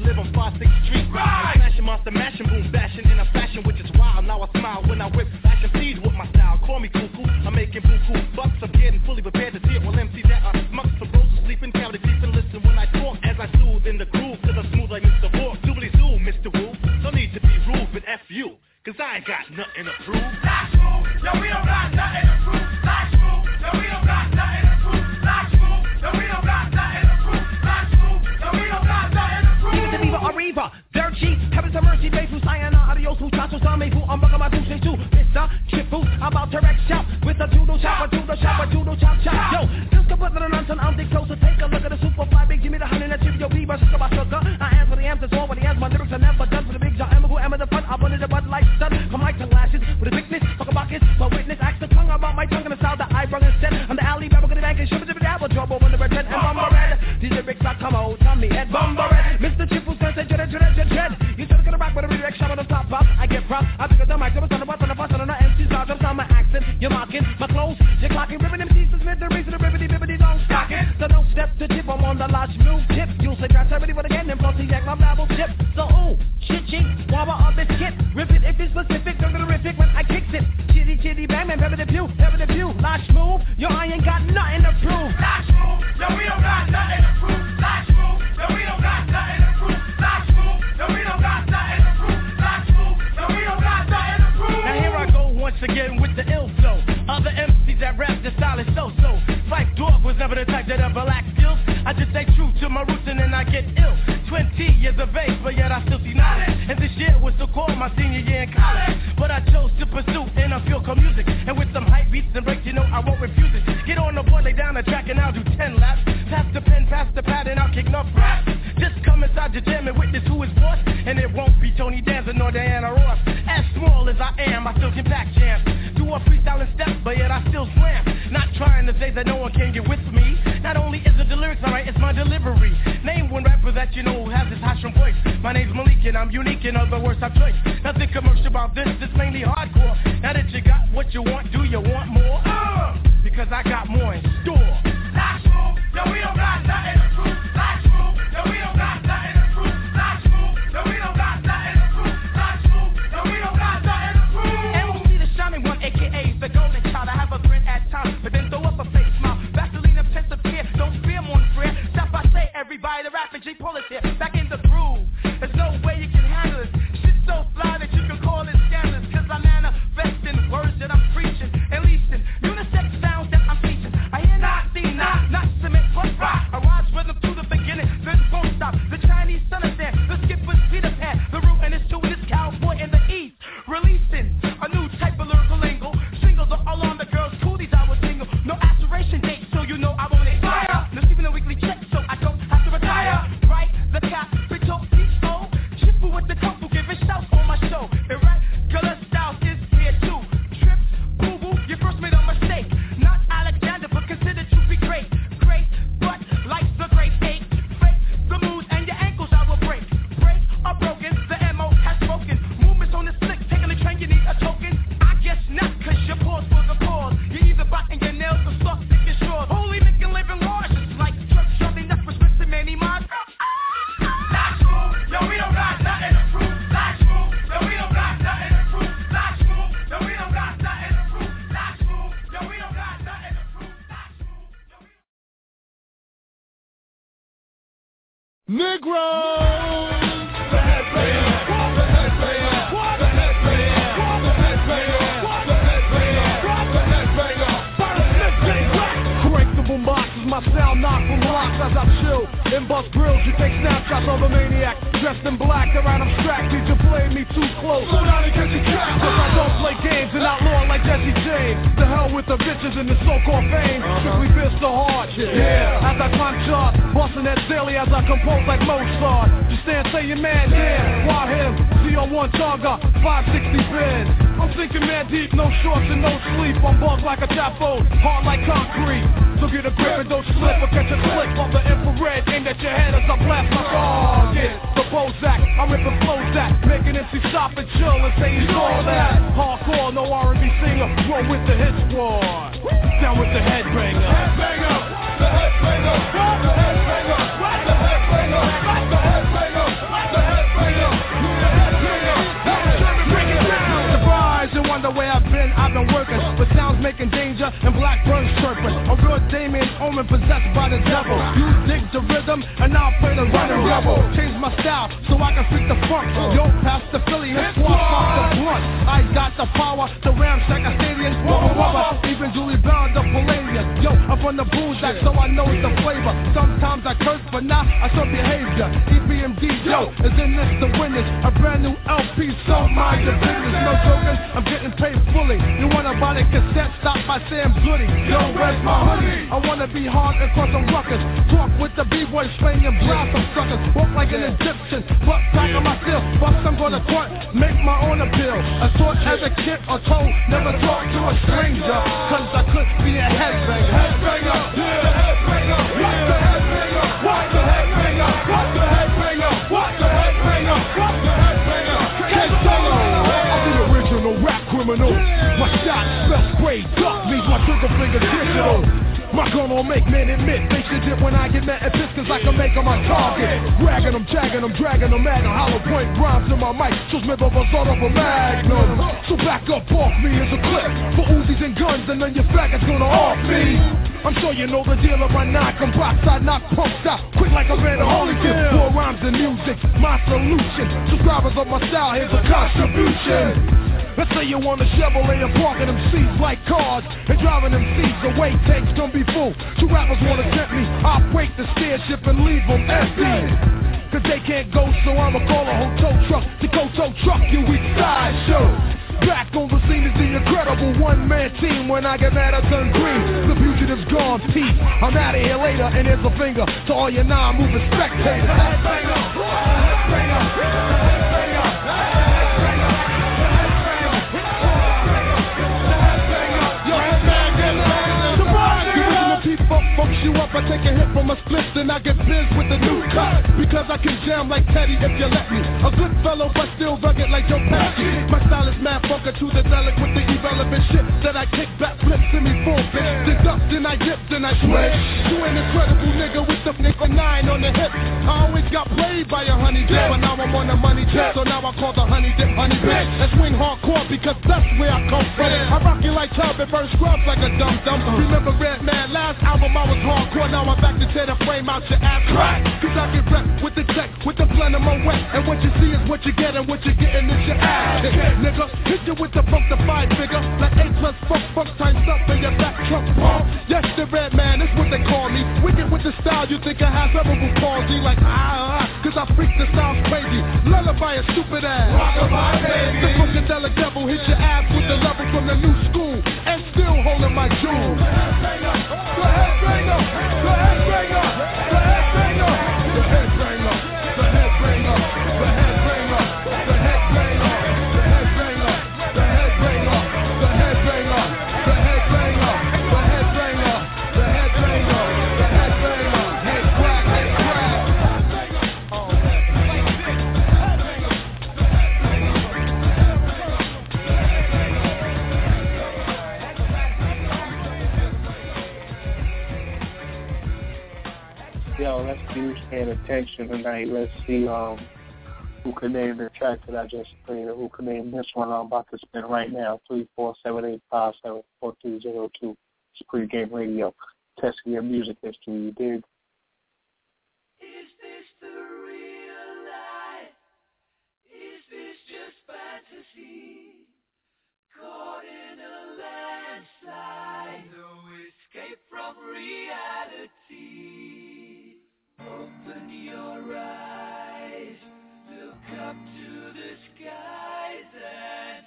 you, cause I ain't got nothing to prove. Not true, yo, we don't got nothing to prove. Not true, yo, we don't got nothing to prove. Not true, yo, we don't got nothing to prove. Not true, yo, we don't got nothing to prove. Even the Viva Arriva, their G, heaven to mercy, babe, who's sayana, adios, who's tachos, dame, who I'm bucking my two, say two, Mister Chifu, I'm about to wreck shop with a doodle chop, a doodle chop, a doodle chop, chop. Yo, this can put it on some, I'm close to take a look at the super fly, big, give me the honey, that chip, yo, Viva, sugar, my sugar. I answer the answers, all when he answers, my lyrics are never done for the big John, Emma, who am in the front, I wanted the Bud Light stun, come like the lashes, with a bigness, fuck a bucket, my witness, ask the tongue about my tongue and the sound that I brung instead. I'm the alley, never gonna bank and ship it to the dabble, trouble when the pretend, and bomber red. These lyrics I come out, Tommy, Ed, bomber red. Mister Chip, who's gonna say, dread, dread, dread, dread. You said it's gonna rock with a redirect shot on the top box. I get props, I pick up the mic, I'm a bus on the bus, on the M C's dodge, I'm telling my accent, you're mocking, my clothes, you're clocking, ripping them C's, Smith, the reason the ribbity, bibbity, don't stock it. So don't step to tip, I'm on the lodge, new tip. You'll say, that's everybody, but again, then plus he jack my babble tip. So, ooh, shit, cheek, wobble up this kit, rip it if it's specific, I'm gonna rip it when I kicks it. Chitty, chitty, bang, man, pepper the pew, pepper the pew, lodge move, yo, I ain't got nothing to prove. Lodge move, yo, we don't got nothing to prove. Lodge move, yo, we don't got nothing to prove. Lodge move, yo, we don't got nothing to prove. Lodge move, yo, we don't got nothing to prove. Now here I go once again with the ill flow. Other M Cs that rap the style is so-so. Fight Dog was never the type that ever lacked skills. I just stay true to my roots and then I get ill. Twenty years of age, but yet I still see knowledge. And this year was so called my senior year in college. But I chose to pursue and I feel cool music. And with some hype beats and breaks, you know I won't refuse it. Get on the board, lay down the track and I'll do ten laps. Pass the pen, pass the pad and I'll kick enough raps. Just come inside the gym and witness who is boss. And it won't be Tony Danza nor Diana Ross. As small as I am, I still can back jams. Do a freestyle and step, but yet I still slam. Not trying to say that no one can get with me. Not only is it the lyrics alright, it's my delivery. Name one rapper that you know who has this high strong voice. My name's Malik and I'm unique, in other words, I'm choice. Nothing commercial about this, this mainly hardcore. Now that you got what you want, do you want more? Uh, because I got more in store. Lodge move, yo, we don't got nothing to prove. Lodge move, yo, we don't got nothing to prove. Lodge move, yo, we don't got nothing to prove. Lodge move, yo, we don't got nothing to prove. And we'll see the shining one, aka the golden child. I have a grin at times, but then throw up a fake smile. Vaseline and piss appear, don't fear more prayer. Stop, I say, everybody, the rapping G pull it here. Back in the groove, there's no way you can handle it. Shit so fly that you can call it scandalous. Cause I manifest in words that I'm preaching. At least in unisex sounds that I'm teaching. I hear not, see not, not cement, but rock. I rise rhythm to the beginning, then won't stop. The Chinese understand, the skipper's Peter Pan. The root and its tune is cowboy in the east. Releasing a new type of lyrical lingo. Singles are all on the girls' cooties, I was single. No aspiration date, so you know I won't expire. No even a weekly check, so I don't have to retire. Right, the capital teach oh. Chifu with the couple, giving shouts on my show. Irregular styles is here too. Trip, boo boo, you first made a mistake. Not Alexander, but considered to be great. Great, but like the great eight. Break the moves and your ankles I will break. Break are broken, the M O has spoken. Movements on the slick, taking the train, you need a token. I guess not, cause your pause for the pause. You either biting your nails or soft sticking straws. Holy making living large, it's like truck shoving, that's prescription many minds. Lodge move, yo, we don't got nothing to prove. Lodge move, yo, we don't got nothing to prove. Lodge move, yo, we don't got nothing to prove. Lodge move, yo, we don't got nothing to prove. Lodge move, yo, we Negro! The head player, the head player, the head player, the head player, the head player, the head player, the head player. Crank the boombox as my sound knock from rocks as I chill. In bus grills, you take snapshots of a maniac dressed in black, around abstract. Did you play me too close? Slow down and catch a trap. Cause I don't play games and outlaw like Jesse James. The hell with the bitches and the so-called fame. Strictly bitch so hard. Yeah. As I climb charts, busting that daily as I compose like Mozart. Just stand, say your man, damn. Why him? Z oh one Targa, five sixty bin. I'm thinking man deep, no shorts and no sleep. I'm bugged like a chapo, hard like concrete. So get a grip and don't slip or catch a click of the infrared. Aim at your head as I blast my target. The Bozak, I'm ripping flows that making M C stop and chill and say he's all that. Hardcore, no R and B singer, roll with the hit squad. Down with the headbanger. Headbanger, the headbanger, the headbanger, the headbanger, the headbanger, the headbanger, the headbanger. Break it down. Surprise and wonder where I've been. I've been working with sounds making danger and black birds chirping. A real Damien omen possessed by the devil. You dig the rhythm, and I'll play the running rebel. Change my style, so I can freak the funk. Yo, past the Philly, hit squad, pop the blunt. I got the power, the ramshack a stadium. Rubber, rubber, even Julie Brown, the Palladium. Yo, I'm on the booze act, so I know the flavor. Sometimes I curse, but now I show behavior. E B M D, yo, is in this the winners. A brand new L P, so mind your business. No joking, I'm getting paid fully. You wanna buy the cassette, stop by Sam Goody. Yo, where's my hoodie? I wanna be hard and cause some ruckus. Talk with the B-boys, slang and blast some suckers. Walk like an Egyptian, butt back on my steel. Bust, I'm gonna court, make my own appeal. A sort as a kid or told, never talk to a stranger. Cause I could be a headbanger. Headbanger, yeah, headbanger. What's the headbanger? What's the headbanger? What's the headbanger? What's the headbanger? What's the headbanger? Headbanger. I'm the original rap criminal. My shot spell sprayed up, means my trigger finger digital. My gun will make men admit they should dip when I get mad at this, cause I can make them my target. Ragging them, jagging them, dragging them, magnum. Hollow point rhymes in my mic, so Smith of a sort of a magnum. So back up off me as a clip for Uzis and guns, and then your faggots gonna off me. I'm sure you know the deal of my knock, I'm box, I knock punks out, quick like a man of Holyfield. More rhymes and music, my solution. Subscribers of my style, here's a contribution. Let's say you want a Chevrolet and parking them seats like cars and driving them seats away, tanks gonna be full. Two rappers wanna tempt me, I'll break the stairship and leave them empty. Cause they can't go, so I'ma call a hotel truck to go tow truck you each side show. Back on the scene is the incredible one-man team. When I get mad I turn green, the fugitive's gone teeth. I'm out of here later and here's a finger to all your non-moving spectators. Headbanger, headbanger, headbanger. Fucks you up, I take a hit from a split, then I get biz with the new cut. Because I can jam like Teddy if you let me. A good fellow, but still rugged like Joe Pesci. My style is mad funker to the delic with the irrelevant shit that I kick back, flips in me full bitch. Deduct, then I dip, then I switch. You an incredible nigga with the nigga nine on the hip. I always got played by a honey dip, but now I'm on the money tip, so now I call the honey dip honey bitch. And swing hardcore because that's where I come from. I rock you like Tub and burn scrubs like a dum dum. Remember Red Man, last album I was hardcore, now I'm back to tear the frame out your ass crack. Cause I get wrecked with the tech, with the blend of my wet. And what you see is what you get, and what you're getting is your ass kick. Nigga, hit you with the funk the five figure, like eight plus funk, funk times up in your back trunk pump. Yes, the Red Man, that's what they call me. Wicked with the style, you think I have cerebral palsy. Like ah, ah, cause I freak the style's crazy. Lullaby a stupid ass. Rockabye, baby. The funkadelic devil hit your ass with the level from the new school, and still holding my jewels. The headbanger, the headbanger, the headbanger, the headbanger, the headbanger, the headbanger, the headbanger, the headbanger, the headbanger, the headbanger, the headbanger, the headbanger, the headbanger, the headbanger, head crack, head crack. Yo, let's see who's paying attention tonight. Let's see um, who can name the track that I just played, or who can name this one I'm about to spin right now. three four seven eight five seven four two zero two. It's Pregame Radio. Testing your music history, you dig? Is this the real life? Is this just fantasy? Caught in a landslide, no escape from reality. Open your eyes, look up to the skies and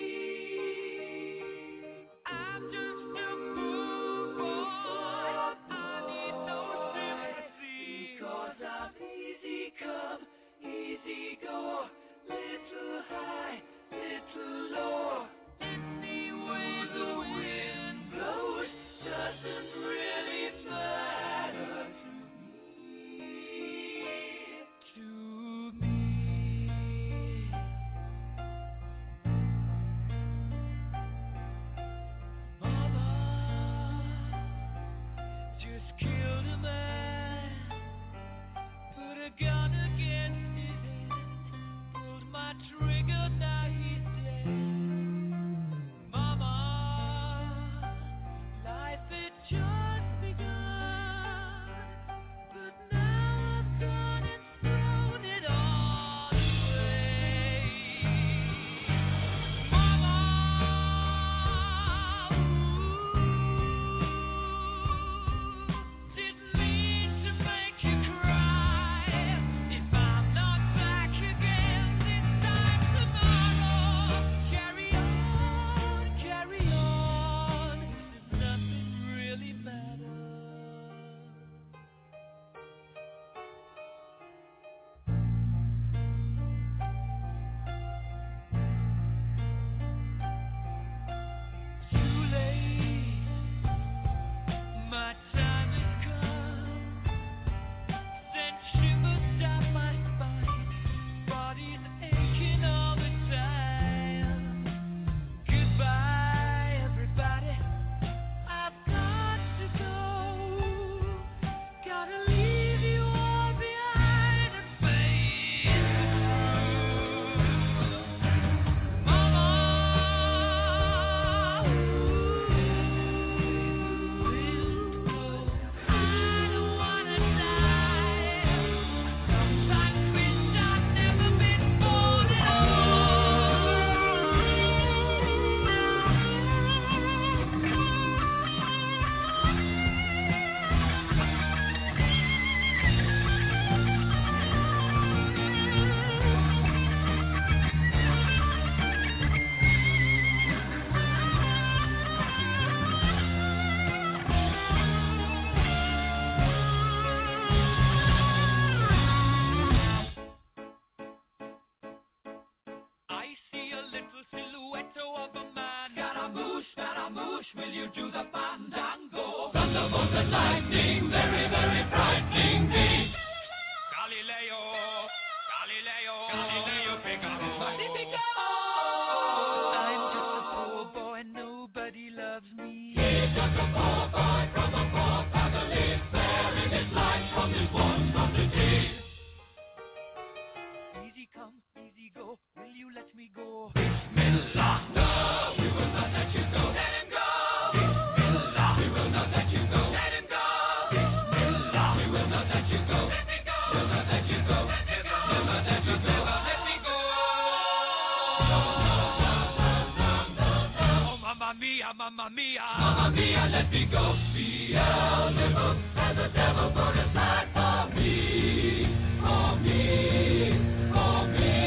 see. I'm just a fool boy. Scaramouche, Scaramouche, will you do the fandango? Thunderbolt and lightning, very, very frightening me. Galileo, Galileo, Galileo Figaro. Magnifico! I'm just a poor boy, nobody loves me. He's just a poor boy from a poor family, sparing his life from his one hundred days. Easy come, easy go, will you let me go? Bismillah, no, we will not let you go. Let him go. Bismillah, we will not let you go. Let him go. Bismillah, we will not let you go. Let me go. We'll not let you go. Let me go. We'll not let you go. Let me go. No, no, no, no, no, no, no. Oh, mamma mia, mamma mia. Mamma mia, let me go. Beelzebub has a devil put aside for me. For me. For me.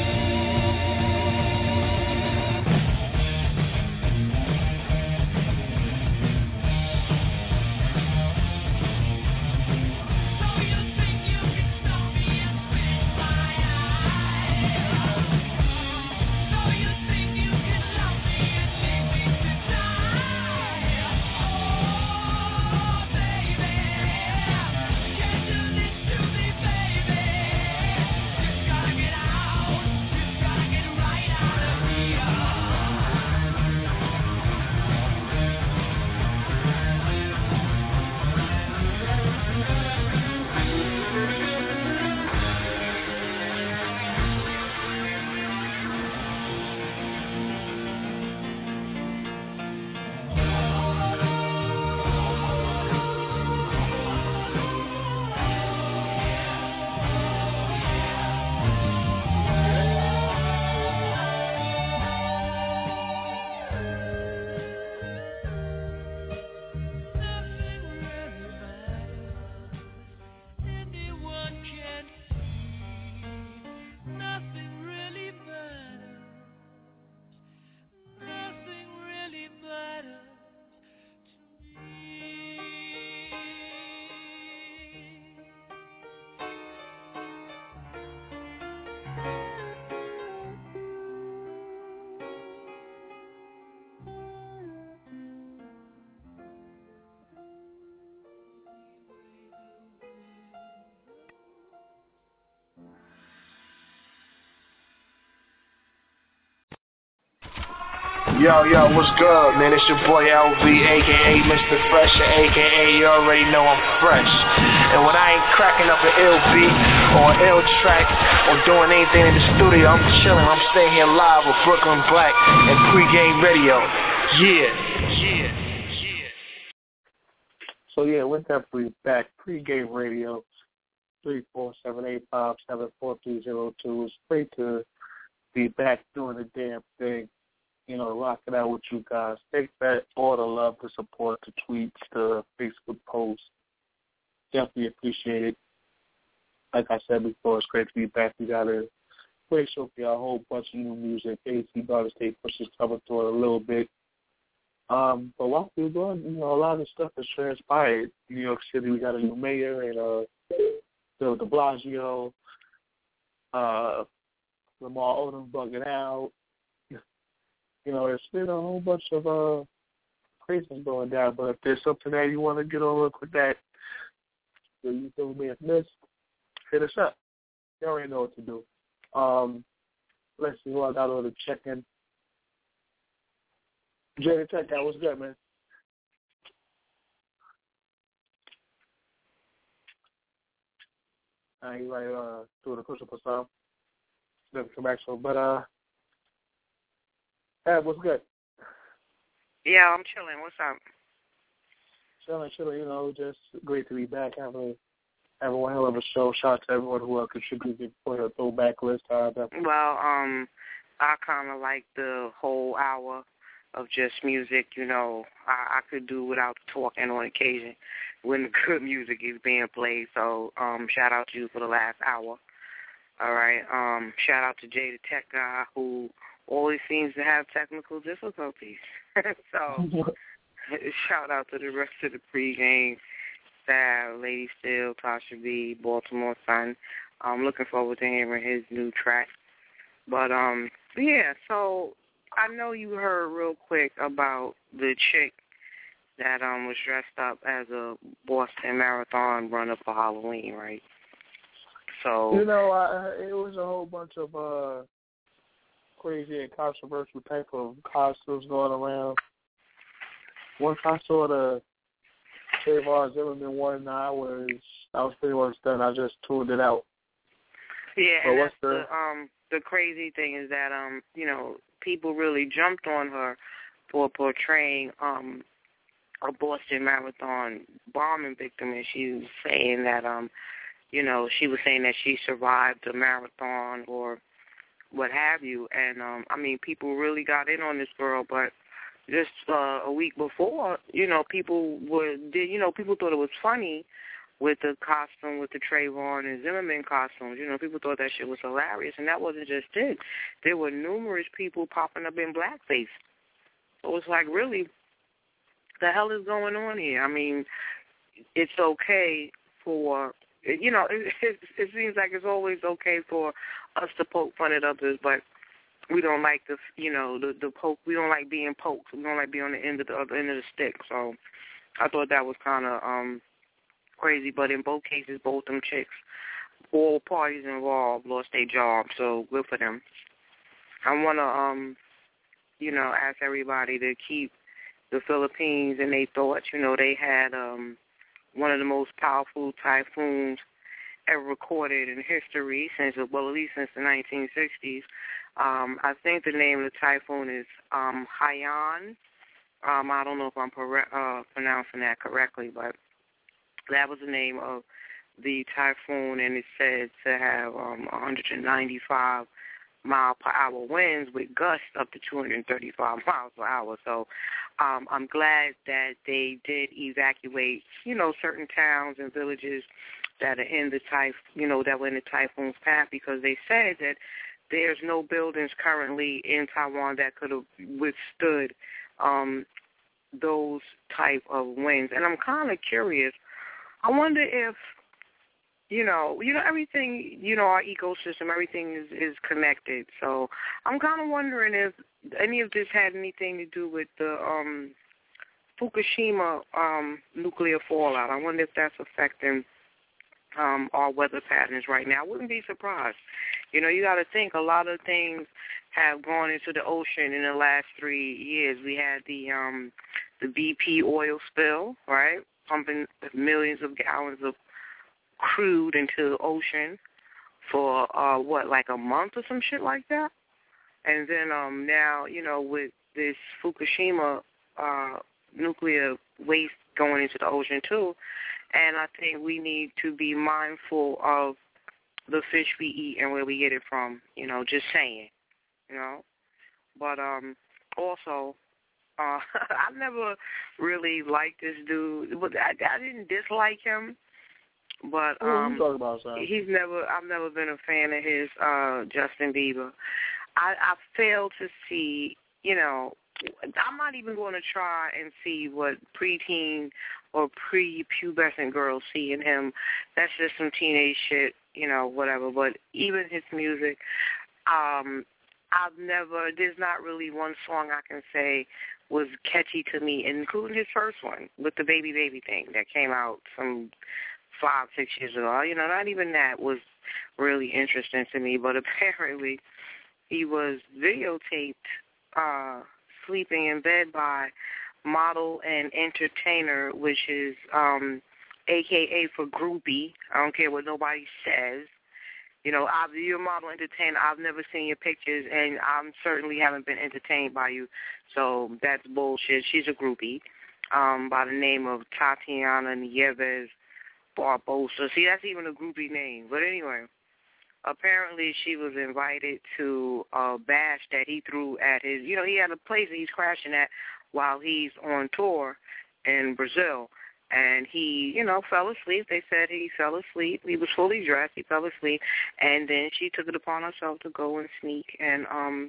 Yo, yo, what's good, man? It's your boy L V, a k a. Mister Fresher, a k a. You already know I'm fresh. And when I ain't cracking up an ill beat or an ill track or doing anything in the studio, I'm chilling. I'm staying here live with Brooklyn Black and Pregame Radio. Yeah, yeah, yeah. So, yeah, with that, we back. Pregame Radio, three four seven eight five seven four three zero two. It's great to be back doing the damn thing. You know, rocking out with you guys. Take that, all the love, the support, the tweets, the Facebook posts. Definitely appreciate it. Like I said before, it's great to be back. We got a great show for you, a whole bunch of new music. A C Garden State pushes cover through it a little bit. Um, but while we're going, you know, a lot of stuff has transpired. New York City, we got a new mayor and uh, Bill de Blasio, uh, Lamar Odom bugging out. You know, it's been a whole bunch of uh, craziness going down, but if there's something that you want to get on real quick that you feel may have missed, hit us up. You already know what to do. Um, let's see who I got on the check-in. Jerry Tech, that was good, man. Uh, you right, uh, doing a push-up or something. Never come back, so, but, uh, Hey, what's good? Yeah, I'm chilling. What's up? Chilling, chilling. You know, just great to be back. Having having one hell of a show. Shout out to everyone who uh, contributed for the throwback list. Uh, well, um, I kind of like the whole hour of just music. You know, I, I could do without talking on occasion when the good music is being played. So, um, shout out to you for the last hour. All right. Um, shout out to Jay the Tech Guy who always seems to have technical difficulties. So, shout out to the rest of the pregame staff, Lady Steele, Tasha B, Baltimore Sun. I'm looking forward to hearing his new track. But, um, yeah, so I know you heard real quick about the chick that um was dressed up as a Boston Marathon runner for Halloween, right? So you know, I, it was a whole bunch of uh, crazy and controversial type of costumes going around. Once I saw the Trayvon Zimmerman one, I was I was pretty much done. I just tuned it out. Yeah, but and what's that's the, the um the crazy thing is that um you know people really jumped on her for portraying um a Boston Marathon bombing victim, and she was saying that um you know she was saying that she survived the marathon or what have you, and um I mean people really got in on this girl, but just uh, a week before, you know, people were did you know people thought it was funny with the costume, with the Trayvon and Zimmerman costumes. You know, people thought that shit was hilarious, and that wasn't just it. There were numerous people popping up in blackface. So it's like, really, the hell is going on here? I mean, it's okay for, you know, it, it, it seems like it's always okay for us to poke fun at others, but we don't like the, you know, the, the poke. We don't like being poked. We don't like being on the end of the other end of the stick. So I thought that was kind of um, crazy. But in both cases, both them chicks, all parties involved lost their job. So good for them. I want to, um, you know, ask everybody to keep the Philippines in their thoughts. You know, they had um, one of the most powerful typhoons ever recorded in history since, well, at least since the nineteen sixties. Um, I think the name of the typhoon is um, Haiyan. Um, I don't know if I'm pare- uh, pronouncing that correctly, but that was the name of the typhoon, and it's said to have um, one hundred ninety-five mile per hour winds with gusts up to two hundred thirty-five miles per hour. So um, I'm glad that they did evacuate, you know, certain towns and villages that are in the typh, you know, that were in the typhoon's path, because they said that there's no buildings currently in Taiwan that could have withstood um, those type of winds. And I'm kind of curious. I wonder if, you know, you know, everything, you know, our ecosystem, everything is, is connected. So I'm kind of wondering if any of this had anything to do with the um, Fukushima um, nuclear fallout. I wonder if that's affecting um, our weather patterns right now. I wouldn't be surprised. You know, you got to think a lot of things have gone into the ocean in the last three years. We had the um, the B P oil spill, right, pumping millions of gallons of crude into the ocean for, uh, what, like a month or some shit like that? And then um, now, you know, with this Fukushima uh, nuclear waste going into the ocean too, and I think we need to be mindful of the fish we eat and where we get it from, you know, just saying, you know. But um, also, uh, I never really liked this dude. But I, I didn't dislike him, but um, talking about, he's never. I've never been a fan of his, uh, Justin Bieber. I, I fail to see, you know, I'm not even going to try and see what preteen or pre-pubescent girls see in him. That's just some teenage shit, you know, whatever. But even his music, um, I've never, there's not really one song I can say was catchy to me, including his first one with the Baby Baby thing that came out some five, six years ago. You know, not even that was really interesting to me. But apparently he was videotaped uh, sleeping in bed by model and entertainer, which is um, A K A for groupie. I don't care what nobody says. You know, I've, you're a model entertainer. I've never seen your pictures, and I certainly haven't been entertained by you. So that's bullshit. She's a groupie um, by the name of Tatiana Nieves Barbosa. See, that's even a groupie name. But anyway, apparently she was invited to a bash that he threw at his, you know, he had a place that he's crashing at while he's on tour in Brazil. And he, you know, fell asleep. They said he fell asleep. He was fully dressed. He fell asleep. And then she took it upon herself to go and sneak and um,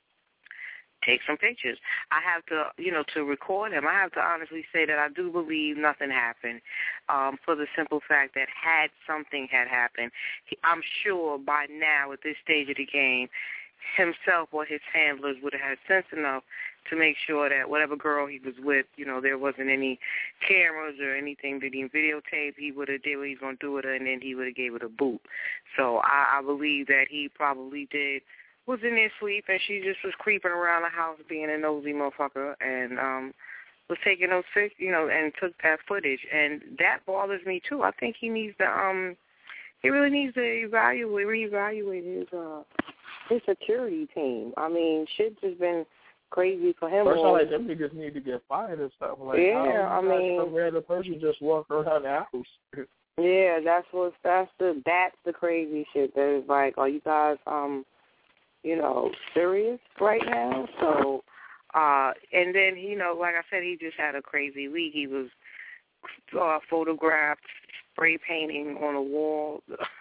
take some pictures. I have to, you know, to record him, I have to honestly say that I do believe nothing happened um, for the simple fact that had something had happened, he, I'm sure by now at this stage of the game, himself or his handlers would have had sense enough to make sure that whatever girl he was with, you know, there wasn't any cameras or anything that he videotaped. He would have did what he was going to do with her, and then he would have gave it a boot. So I, I believe that he probably did, was in his sleep, and she just was creeping around the house being a nosy motherfucker, and um, was taking those, you know, and took that footage. And that bothers me, too. I think he needs to, um, he really needs to evaluate, reevaluate his, uh, his security team. I mean, shit's just been crazy for him. First, I like them niggas need to get fired and stuff. Like, yeah, I mean, some random person just walk around the house. Yeah, that's what that's the that's the crazy shit. That is like, are you guys um, you know, serious right now? So, uh, and then you know, like I said, he just had a crazy week. He was uh, photographed spray painting on a wall.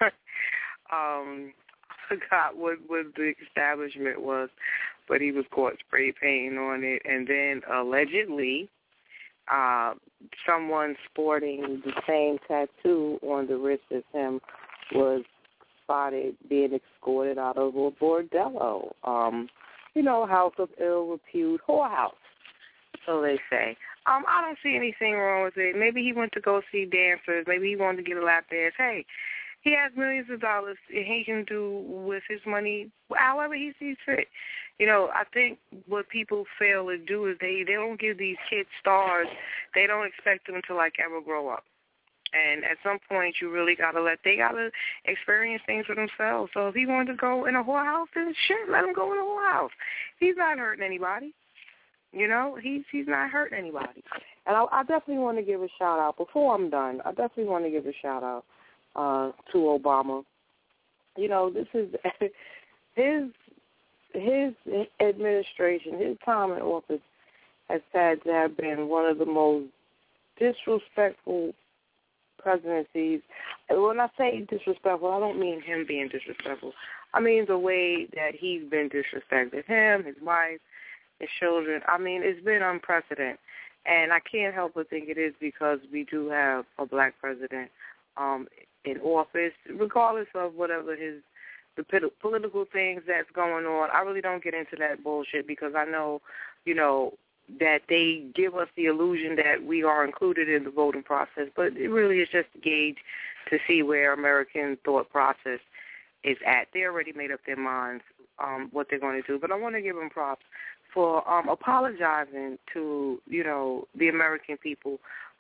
um. I forgot what, what the establishment was, but he was caught spray painting on it. And then allegedly, uh, someone sporting the same tattoo on the wrist as him was spotted being escorted out of a bordello, um, you know, house of ill repute, whorehouse, so they say. Um, I don't see anything wrong with it. Maybe he went to go see dancers. Maybe he wanted to get a lap dance. Hey, he has millions of dollars, and he can do with his money however he sees fit. You know, I think what people fail to do is they, they don't give these kids stars. They don't expect them to, like, ever grow up. And at some point, you really got to let, they got to experience things for themselves. So if he wanted to go in a whorehouse, then shit, let him go in a whorehouse. He's not hurting anybody. You know, he's he's not hurting anybody. And I, I definitely want to give a shout-out. Before I'm done, I definitely want to give a shout-out uh, to Obama. You know, this is his his administration, his time in office has had to have been one of the most disrespectful presidencies. When I say disrespectful, I don't mean him being disrespectful. I mean the way that he's been disrespected, him, his wife, his children. I mean, it's been unprecedented. And I can't help but think it is because we do have a black president um, in office, regardless of whatever his the political things that's going on. I really don't get into that bullshit because I know, you know, that they give us the illusion that we are included in the voting process, but it really is just a gauge to see where American thought process is at. They already made up their minds um, what they're going to do, but I want to give them props for um, apologizing to, you know, the American people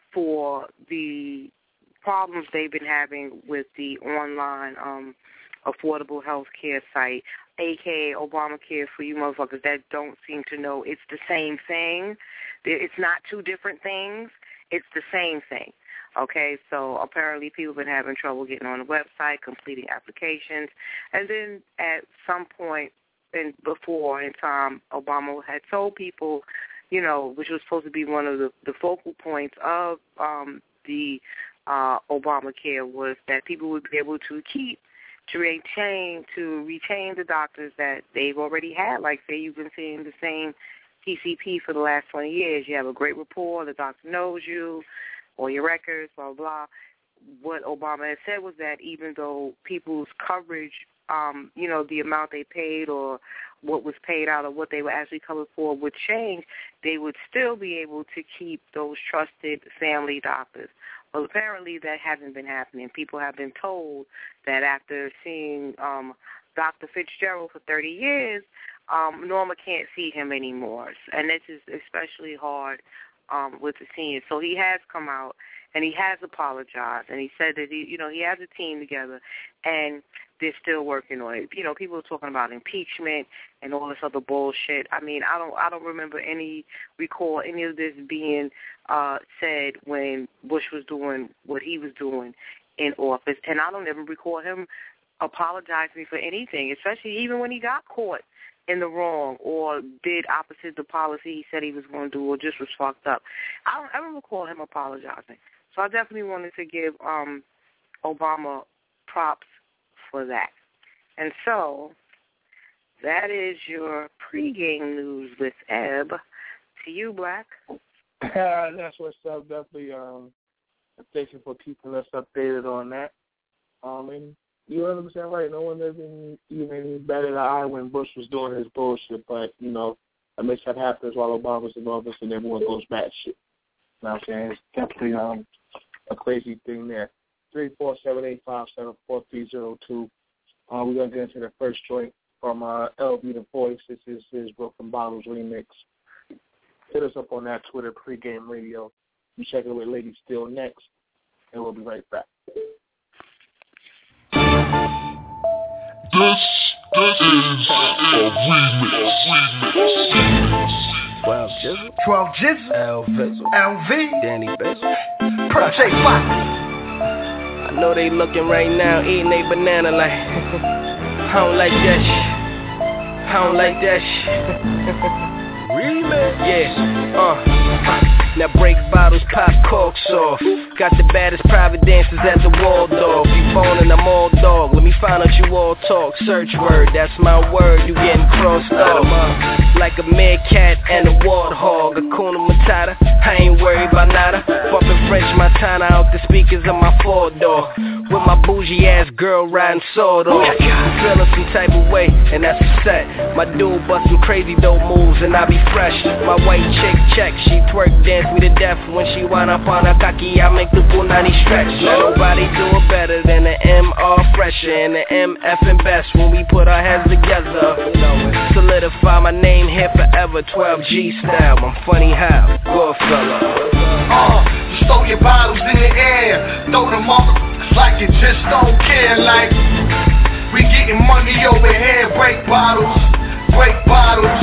for the problems they've been having with the online um, affordable health care site, a k a. Obamacare, for you motherfuckers that don't seem to know it's the same thing. It's not two different things. It's the same thing. Okay, so apparently people have been having trouble getting on the website, completing applications, and then at some point and before in time, Obama had told people, you know, which was supposed to be one of the, the focal points of um, the uh, Obamacare, was that people would be able to keep, to retain, to retain the doctors that they've already had. Like, say you've been seeing the same P C P for the last twenty years. You have a great rapport. The doctor knows you, or your records, blah, blah, blah. What Obama had said was that even though people's coverage, um, you know, the amount they paid or what was paid out or what they were actually covered for would change, they would still be able to keep those trusted family doctors. Well, apparently that hasn't been happening. People have been told that after seeing um, Doctor Fitzgerald for thirty years, um, Norma can't see him anymore. And this is especially hard um, with the seniors. So he has come out and he has apologized, and he said that he, you know, he has a team together, and they're still working on it. You know, people are talking about impeachment and all this other bullshit. I mean, I don't, I don't remember any recall any of this being uh, said when Bush was doing what he was doing in office, and I don't ever recall him apologizing for anything, especially even when he got caught in the wrong or did opposite the policy he said he was going to do or just was fucked up. I don't ever recall him apologizing. So I definitely wanted to give um, Obama props for that. And so that is your pregame news with Eb. To you, Black. Uh, that's what's up. Definitely um, thank you for keeping us updated on that. Um, and You're one hundred percent right. No one doesn't even batted an eye when Bush was doing his bullshit, but, you know, a mishap happens while Obama's in office and everyone goes batshit. You know what I'm saying? It's definitely um, a crazy thing there. three four seven eight five seven four three zero two. Uh, we're going to get into the first joint from uh, L B The Voice. This is his Broken Bottles remix. Hit us up on that Twitter, Pregame Radio. You check it with Lady Steele next, and we'll be right back. This, this is a remix. twelve Jizzle. twelve Jizzle. L Vizzle. L V. Danny Bizzle. Project Fox. I know they looking right now, eating a banana like, I don't like that shit. I don't like that shit. Remix. Yeah. Uh. Now break bottles, pop corks off. Got the baddest private dancers at the Waldorf. You phoning, I'm all dog. Let me find out you all talk. Search word, that's my word. You getting crossed off like a meerkat and a warthog. Hakuna Matata, I ain't worried about nada. Bumping French Montana out the speakers of my four door. With my bougie ass girl riding sword off. I'm feeling some type of way, and that's a set. My dude bust some crazy dope moves, and I be fresh. My white chick check, she twerk dance me to death. When she wind up on her cocky, I make the punani stretch. Nobody do it better than the M R Fresher and the M F and best. When we put our heads together, solidify my name here forever. twelve G style, I'm funny how, good fella. Uh, you throw your bottles in the air, throw them up like you just don't care. Like we getting money over here, break bottles, break bottles.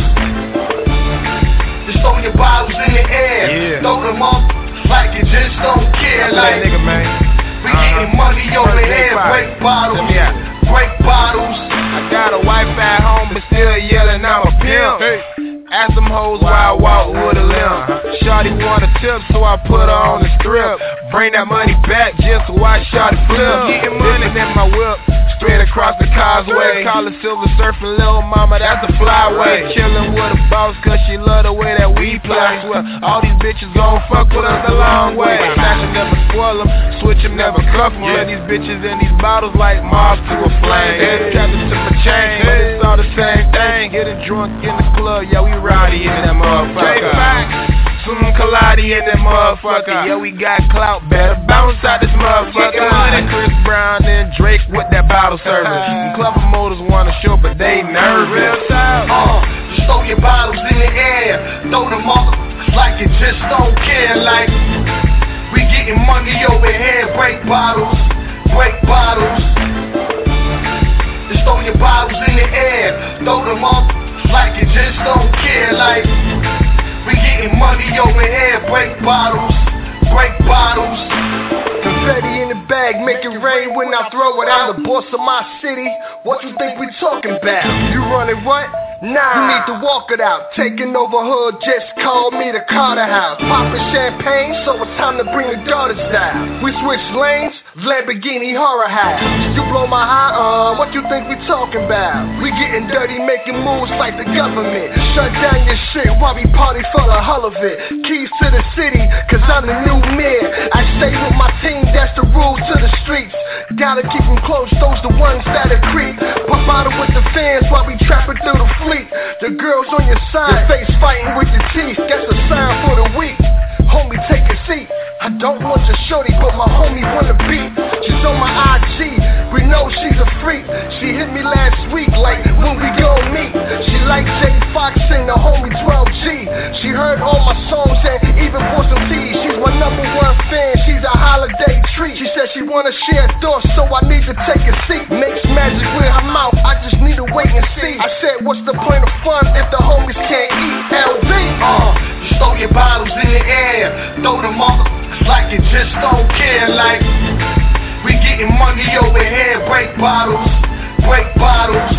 Just throw your bottles in the air, yeah. Throw them up like you just don't care. That's like nigga, man. We uh-huh. getting money over here, break bottles, break bottles. I got a wife at home, but still yelling I'm a pimp. Hey. Ask them hoes why I walk with a limp. Shawty want a tip, so I put her on the strip. Bring that money back just to watch Shawty flip. Getting money in my whip, straight across the causeway. Call her Silver Surfing, little mama, that's a flyway. Chillin' with a boss, cause she love the way that we play. I swear, all these bitches gon' fuck with us a long way. Snatch them, never spoil them, switch them, never cuff them. Yeah. These bitches in these bottles like moths to a flame. They trapped to my chain, but it's all the same thing. Getting drunk in the club, yeah, we rowdy in that motherfucker. Some Kaladi in that motherfucker. Yeah, we got clout, better bounce out this motherfucker. Like Chris Brown and Drake with that bottle service. Some clever motors wanna show, but they nervous. Uh, just throw your bottles in the air, throw them up like you just don't care. Like we getting money over here, break bottles, break bottles. Just throw your bottles in the air, throw them up like you just don't care. Like we getting money over here, break bottles, break bottles. Confetti in the bag, make it rain when I throw it. I'm the boss of my city, what you think we talking about? You running what? Nah, you need to walk it out. Taking over hood, just call me the Carter House. Popping champagne, so it's time to bring the daughters down. We switch lanes, Lamborghini horror house. You blow my high arm, what you think we talking about? We getting dirty, making moves like the government. Shut down your shit while we party for the hull of it. Keys to the city, cause I'm the new mayor. I stay with my team, that's the rule to the streets. Gotta keep them close, those the ones that'll creep. Pop bottle with the fans while we trapping through the fleet. The girls on your side, your face fighting with your teeth. That's a sign for the weak. Homie, take a seat. I don't want your shorty, but my homie wanna beat. She's on my I G, we know she's a freak. She hit me last week, like when we gon' meet. She like Jay Fox and the homie twelve G. She heard all my songs and even bought some T's. She's my number one fan, she's a holiday treat. She said she wanna share thoughts, so I need to take a seat. Makes magic with her mouth, I just need to wait and see. I said, what's the point of fun if the homies can't eat? L D. Uh, just throw your bottles in the air, throw them up like you just don't care. Like we getting money over here, break bottles, break bottles.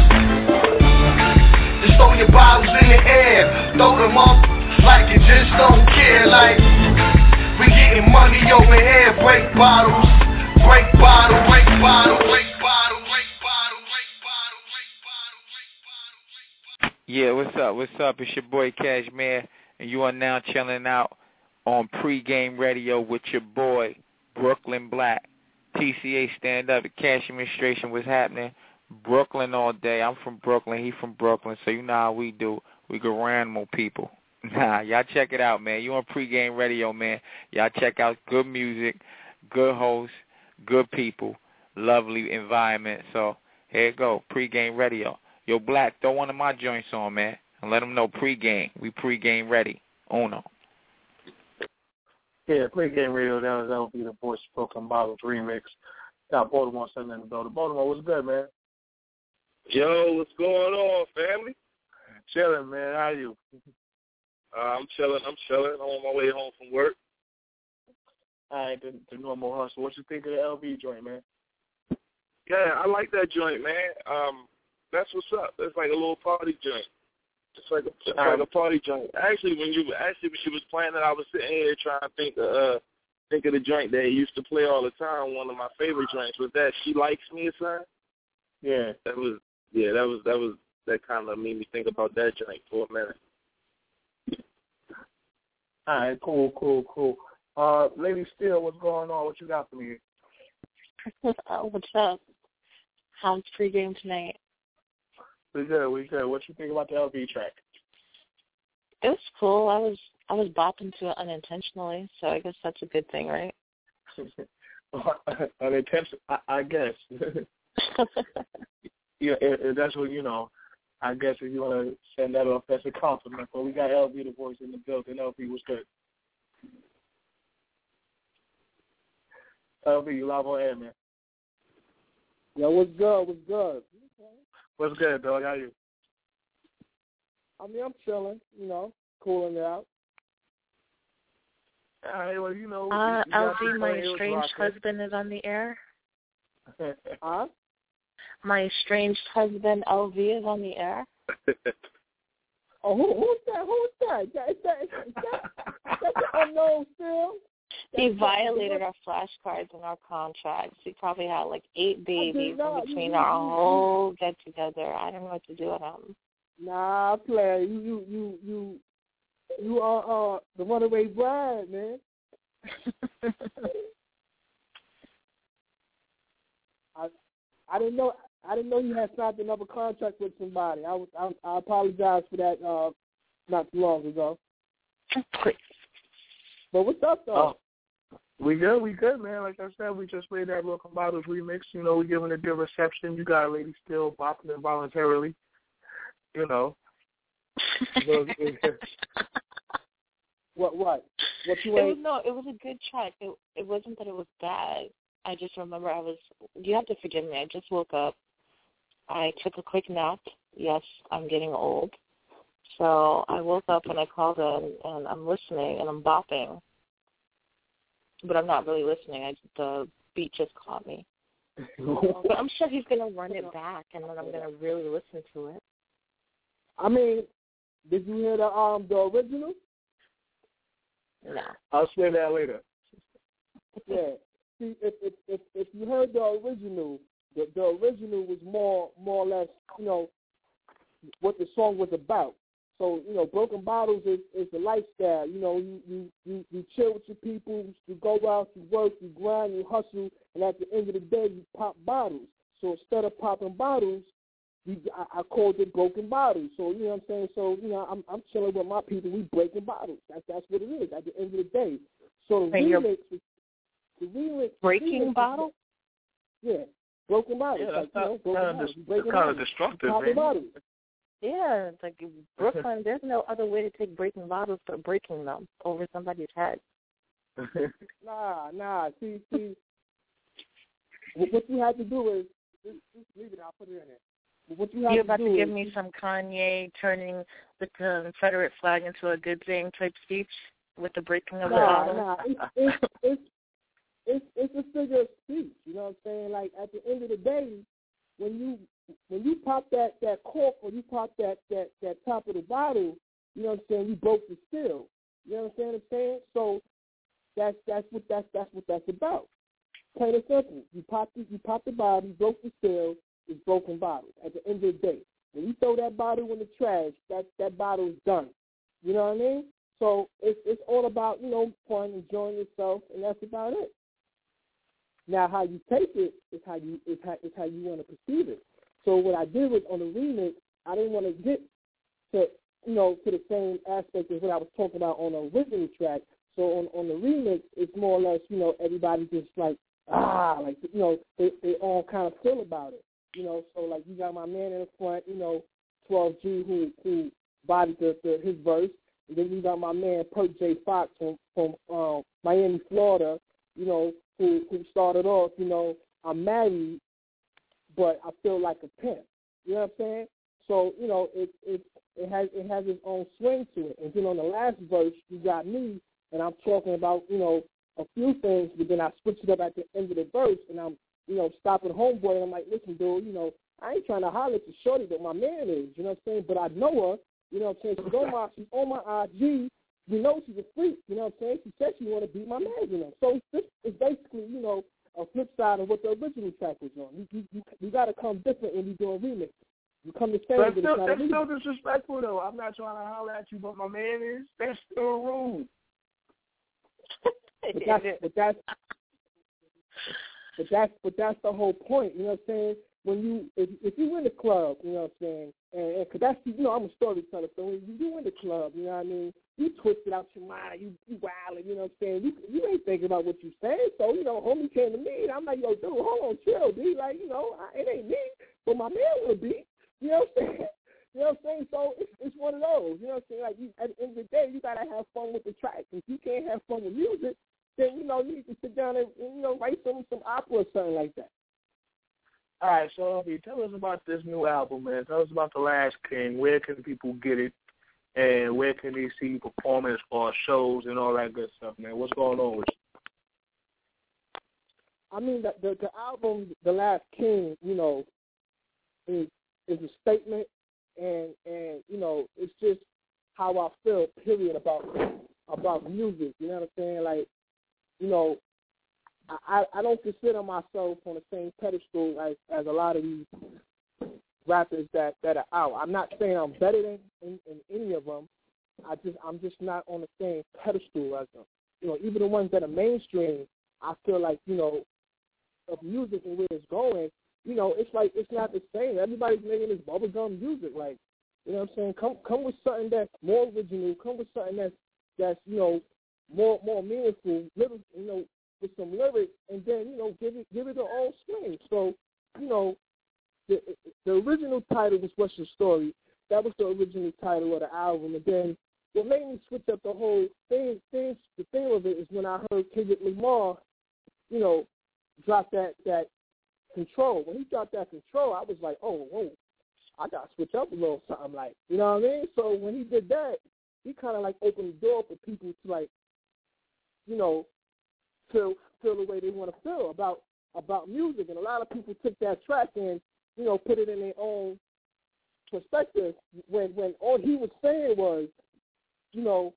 Just throw your bottles in the air, throw them up like you just don't care. Like we getting money over here, break bottles, break bottles, break bottles, break bottles, break bottles, break bottles, break bottles, break bottles. Yeah, what's up? What's up? It's your boy Cashmere, and you are now chilling out on Pregame Radio with your boy Brooklyn Black. T T C A stand up. The cash administration was happening. Brooklyn all day. I'm from Brooklyn. He from Brooklyn. So you know how we do. We go animal people. Nah, y'all check it out, man. You on pregame radio, man. Y'all check out good music, good hosts, good people, lovely environment. So here you go, pregame radio. Yo, Black, throw one of my joints on, man, and let them know pregame. We pregame ready. Uno. Yeah, pregame radio. That was that would be the Voice Broken Bottles remix. Got Baltimore sitting in the building. Baltimore, what's good, man? Yo, what's going on, family? Chilling, man. How are you? Uh, I'm chilling. I'm chilling. I'm on my way home from work. All right, the, the normal hustle. What you think of the L V joint, man? Yeah, I like that joint, man. Um, that's what's up. It's like a little party joint. It's like a, it's Um, like a party joint. Actually, when you actually when she was playing it, I was sitting here trying to think of uh, think of the joint that he used to play all the time. One of my favorite joints was that "She Likes Me" or something. Yeah, that was yeah, that was that was that kind of made me think about that joint for a minute. All right, cool, cool, cool. Uh, Lady Steele, what's going on? What you got for me? Oh, what's up? How's pregame tonight? We good, we good. What you think about the L V track? It was cool. I was I was bopping to it unintentionally, so I guess that's a good thing, right? Unintentional, I, I guess. Yeah, if, if that's what you know. I guess if you want to send that off, that's a compliment. But we got L V the voice in the building. L V was good. L V, you live on air, man. Yo, what's good? What's good? What's good, dog? How you? I mean, I'm chilling, you know, cooling it out. All right, well, you know. Uh, you L got V, to my play, it was estranged rocking. husband is on the air. Huh? My estranged husband, L V, is on the air. Oh, who, who's that? Who's that? Is that, is that, is that, that's an unknown still? He violated our flashcards and our contracts. We probably had like eight babies not. in between You- our you- whole get together. I don't know what to do with him. Nah, play. You, you, you, you, you are uh, the runaway bride, man. I, I didn't know. I didn't know you had signed another contract with somebody. I was. I, I apologize for that. Uh, not too long ago. But what's up, though? Oh, we good, we good, man. Like I said, we just played that Broken Bottles remix. You know, we giving a good reception. You got a lady still bopping involuntarily. You know. What? What? What you It ain't? was no. It was a good track. It it wasn't that it was bad. I just remember I was. You have to forgive me. I just woke up. I took a quick nap. Yes, I'm getting old. So I woke up and I called in and I'm listening and I'm bopping, but I'm not really listening. I the beat just caught me. But I'm sure he's gonna run it back and then I'm gonna really listen to it. I mean, did you hear the um the original? No. I'll explain that later. Yeah. See, if if if, if you heard the original, the, the original was more more or less, you know, what the song was about. So, you know, Broken Bottles is, is a lifestyle. You know, you, you, you, you chill with your people, you go out, you work, you grind, you hustle, and at the end of the day, you pop bottles. So instead of popping bottles, we, I, I called it Broken Bottles. So, you know what I'm saying? So, you know, I'm I'm chilling with my people. We breaking bottles. That's that's what it is at the end of the day. So the And you're remix, the remix, breaking the remix bottles? Yeah, broken bottles. Yeah, that's like, you know, not, broken kind of, bottles. dis- Breaking kind of bottles. destructive, Popping man. bottles. Yeah, it's like Brooklyn. There's no other way to take breaking bottles but breaking them over somebody's head. Nah, nah. See, see. what, what you have to do is just, just leave it. I'll put it in there. But what you have You're to about do to give is, me some Kanye turning the Confederate flag into a good thing type speech with the breaking of the nah, bottle. nah. It's, it's it's it's it's a figure of speech. You know what I'm saying? Like at the end of the day, when you when you pop that that cork or you pop that that that top of the bottle, you know what I'm saying? You broke the still. You know what I'm saying? I'm saying? So that's that's what that's that's what that's about. Plain and simple. You pop the you pop the bottle, you broke the still. It's broken bottles. At the end of the day, when you throw that bottle in the trash, that that bottle is done. You know what I mean? So it's it's all about, you know, fun, enjoying yourself, and that's about it. Now, how you take it is how you is how, is how you want to perceive it. So what I did was on the remix, I didn't want to get to you know to the same aspect as what I was talking about on the original track. So on on the remix, it's more or less you know everybody just like ah like you know they they all kind of feel about it. You know, so like you got my man in the front, you know, twelve G who who bodied the, the his verse, and then you got my man Perk J Fox from from um, Miami, Florida, you know, who who started off, you know, I'm married, but I feel like a pimp. You know what I'm saying? So you know, it it it has it has its own swing to it. And then on the last verse, you got me, and I'm talking about you know a few things, but then I switch it up at the end of the verse, and I'm you know, stopping homeboy, and I'm like, listen, dude, you know, I ain't trying to holler at the shorty that my man is, you know what I'm saying? But I know her, you know what I'm saying? She's on my, she's on my I G. You know she's a freak, you know what I'm saying? She said she want to beat my man, you know. So this is basically, you know, a flip side of what the original track was on. You you, you, you got to come different when you do a remix. You come the same, but but still, it's not that's a still remix. disrespectful, though. I'm not trying to holler at you, but my man is. That's still rude. But that's, but that's, but that's, but that's the whole point. You know what I'm saying? When you, if, if you in the club, you know what I'm saying, and, and cause that's, you know, I'm a storyteller, so when you in the club, you know what I mean, you twist it out your mind, you, you wildin', you know what I'm saying, you, you ain't thinking about what you saying, so, you know, homie came to me, and I'm like, yo, dude, hold on, chill, B, like, you know, I, it ain't me, but my man will be, you know what I'm saying? You know what I'm saying? So it's, it's one of those, you know what I'm saying? Like, you, at the end of the day, you got to have fun with the track. If you can't have fun with music, then, you know, you need to sit down and, you know, write some, some opera or something like that. All right, so okay, tell us about this new album, man. Tell us about The Last King. Where can people get it, and where can they see you performing as far as shows and all that good stuff, man? What's going on with you? I mean, the, the, the album, The Last King, you know, is is a statement, and, and you know, it's just how I feel, period, about about music. You know what I'm saying? Like, you know, I, I don't consider myself on the same pedestal as, as a lot of these rappers that, that are out. I'm not saying I'm better than in, in any of them. I just I'm just not on the same pedestal as them. You know, even the ones that are mainstream, I feel like, you know, of music and where it's going, you know, it's like it's not the same. Everybody's making this bubblegum music, like, you know what I'm saying? Come come with something that's more original. Come with something that's that's you know more more meaningful. You know. With some lyrics, and then you know give it give it the own swing. So, you know, the the original title was "What's Your Story." That was the original title of the album, and then what made me switch up the whole thing, thing the thing of it is when I heard Kendrick Lamar, you know, drop that that Control. When he dropped that Control, I was like, oh, whoa, I got to switch up a little something, like, you know what I mean? So when he did that, he kind of like opened the door for people to like, you know. Feel feel the way they want to feel about about music, and a lot of people took that track and you know put it in their own perspective. When when all he was saying was, you know,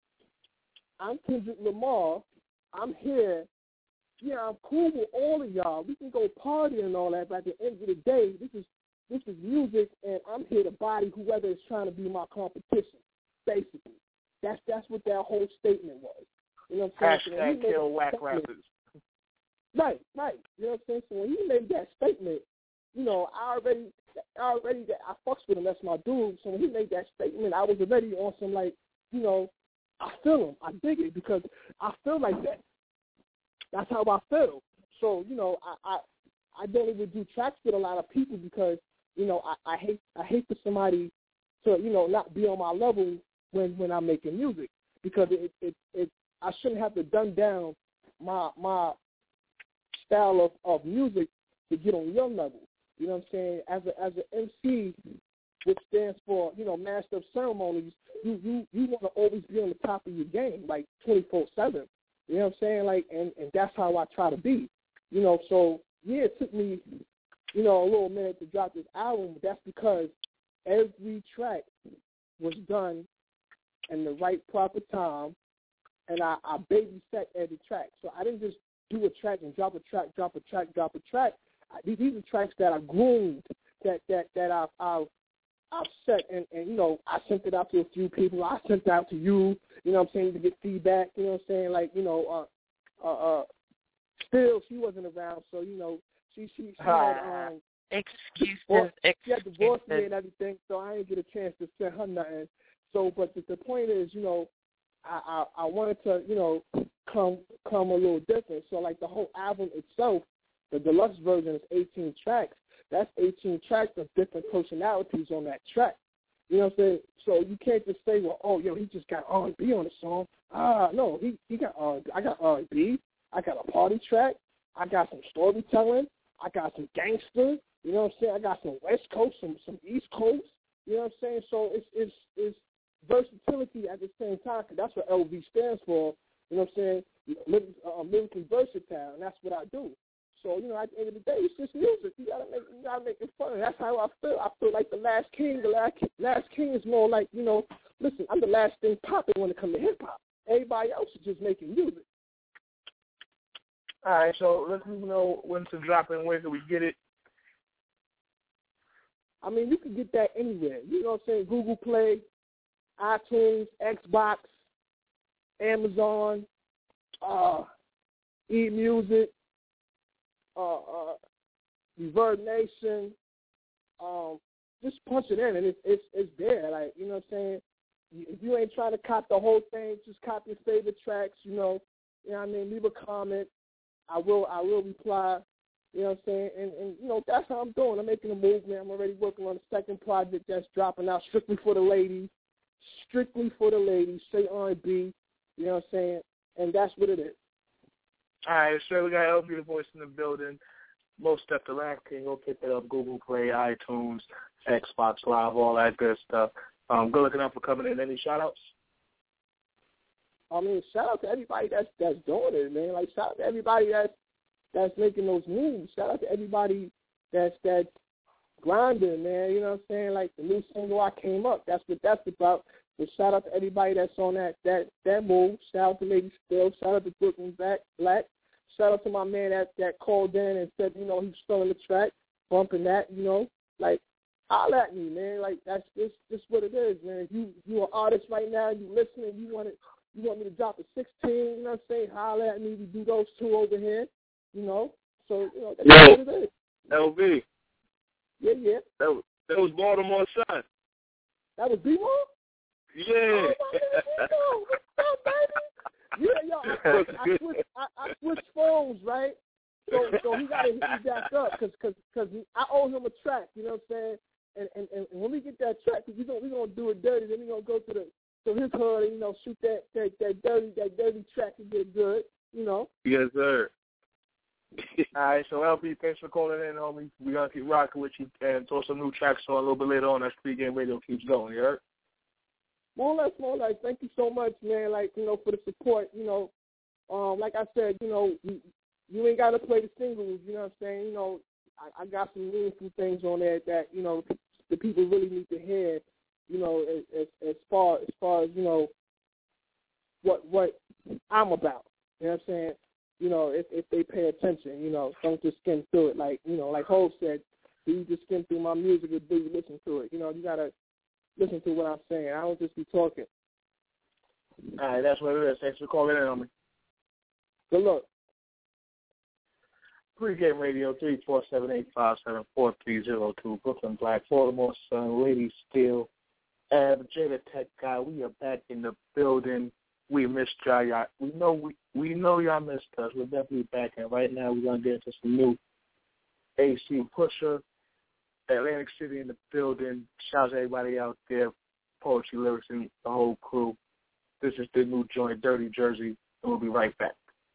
I'm Kendrick Lamar, I'm here, yeah, I'm cool with all of y'all. We can go party and all that, but at the end of the day, this is this is music, and I'm here to body whoever is trying to be my competition. Basically, that's that's what that whole statement was. You know what I'm saying? Hashtag kill whack rappers. Right, right. You know what I'm saying? So when he made that statement, you know, I already, I already, I fucks with him. That's my dude. So when he made that statement, I was already on some like, you know, I feel him. I dig it because I feel like that. That's how I feel. So you know, I, I, I don't even do tracks with a lot of people because you know, I, I hate, I hate for somebody to, you know, not be on my level when when I'm making music because it, it, it I shouldn't have to dumb down my my style of, of music to get on your level. You know what I'm saying? As a as an M C, which stands for, you know, Master of Ceremonies, you you, you want to always be on the top of your game, like twenty-four seven. You know what I'm saying? Like, and, and that's how I try to be. You know, so yeah, it took me, you know, a little minute to drop this album, but that's because every track was done in the right proper time. And I, I babysat every track. So I didn't just do a track and drop a track, drop a track, drop a track. I, these, these are tracks that I groomed, that that that I've, I've, I've set, and, and, you know, I sent it out to a few people. I sent it out to you, you know what I'm saying, to get feedback, you know what I'm saying, like, you know, uh, uh, uh, still, she wasn't around, so you know, she she, she had um, excuses, well, excuses. She had divorced me and everything, so I didn't get a chance to send her nothing. So, but the, the point is, you know, I, I I wanted to, you know, come come a little different. So, like the whole album itself, the deluxe version is eighteen tracks. That's eighteen tracks of different personalities on that track. You know what I'm saying? So you can't just say, well, oh, yo, he just got R and B on the song. Ah, no, he he got R and B. I got R and B. I got a party track. I got some storytelling. I got some gangster. You know what I'm saying? I got some West Coast, some some East Coast. You know what I'm saying? So it's it's it's versatility at the same time, because that's what L V stands for. You know what I'm saying? Uh, lyrically versatile, and that's what I do. So, you know, at the end of the day, it's just music. You gotta make, you gotta make it fun. That's how I feel. I feel like the last king. The last, last king is more like, you know, listen, I'm the last thing popping when it comes to hip hop. Everybody else is just making music. All right, so let me know when to drop and where can we get it. I mean, you can get that anywhere. You know what I'm saying? Google Play, iTunes, Xbox, Amazon, uh, eMusic. Uh, uh, Reverb Nation, um, just punch it in and it's it's it's there. Like, you know what I'm saying? If you ain't trying to cop the whole thing, just cop your favorite tracks. You know, you know what I mean. Leave a comment. I will I will reply. You know what I'm saying? And and you know that's how I'm doing. I'm making a movement. I'm already working on a second project that's dropping out strictly for the ladies, strictly for the ladies. Straight R and B. You know what I'm saying? And that's what it is. All right, sure, we got L B the voice in the building. Most Step the Last King. Go pick that up. Google Play, iTunes, Xbox Live, all that good stuff. Um, good looking out for coming in. Any shout-outs? I mean, shout out to everybody that's that's doing it, man. Like, shout out to everybody that's that's making those moves. Shout out to everybody that's that's grinding, man. You know what I'm saying? Like the new single I Came Up. That's what that's about. So shout out to everybody that's on that that that move. Shout out to Lady Still. Shout out to Brooklyn Black. Black. Shout out to my man that that called in and said, you know, he's feeling the track, bumping that. You know, like holla at me, man. Like that's just just what it is, man. If you you an artist right now, you listening, you want it, you want me to drop a sixteen. You know what I'm saying? Holla at me. We do those two over here. You know, so you know that's Yo, what it is. L B. Yeah, yeah. That was, that was Baltimore Sun. That was B-More? Yeah. Oh, my God, what's up, baby? Yeah, yo, I, I, I, switched, I, I switched phones, right? So so he got to hit me back up because cause, cause I owe him a track, you know what I'm saying? And and, and when we get that track, we're going we gonna do it dirty, then we're going to go to the to his hood and, you know, shoot that, that, that dirty that dirty track and get good, you know? Yes, sir. All right, so L B, thanks for calling in, homie. We're going to keep rocking with you and throw some new tracks on a little bit later on as Pregame Radio keeps going, you heard? More or less, more or less. Thank you so much, man, like, you know, for the support. You know, um, like I said, you know, you, you ain't got to play the singles, you know what I'm saying? You know, I, I got some meaningful things on there that, you know, the people really need to hear, you know, as, as, as far as far as, you know, what what I'm about. You know what I'm saying? You know, if if they pay attention, you know, don't just skim through it. Like, you know, like Hov said, do you just skim through my music or do you listen to it? You know, you got to listen to what I'm saying. I don't just be talking. All right, that's what it is. Thanks for calling in on me. Good luck. Pregame Radio, three four seven, eight five seven, four three zero two. Brooklyn Black, Baltimore Sun, Lady Steel, and Jada Tech Guy. We are back in the building. We missed y'all. y'all. We know we, we know y'all missed us. We're definitely back, and right now we're going to get into some new A C Pusher, Atlantic City in the building. Shout out to everybody out there, Poetry Lyrics, and the whole crew. This is the new joint, Dirty Jersey, and we'll be right back.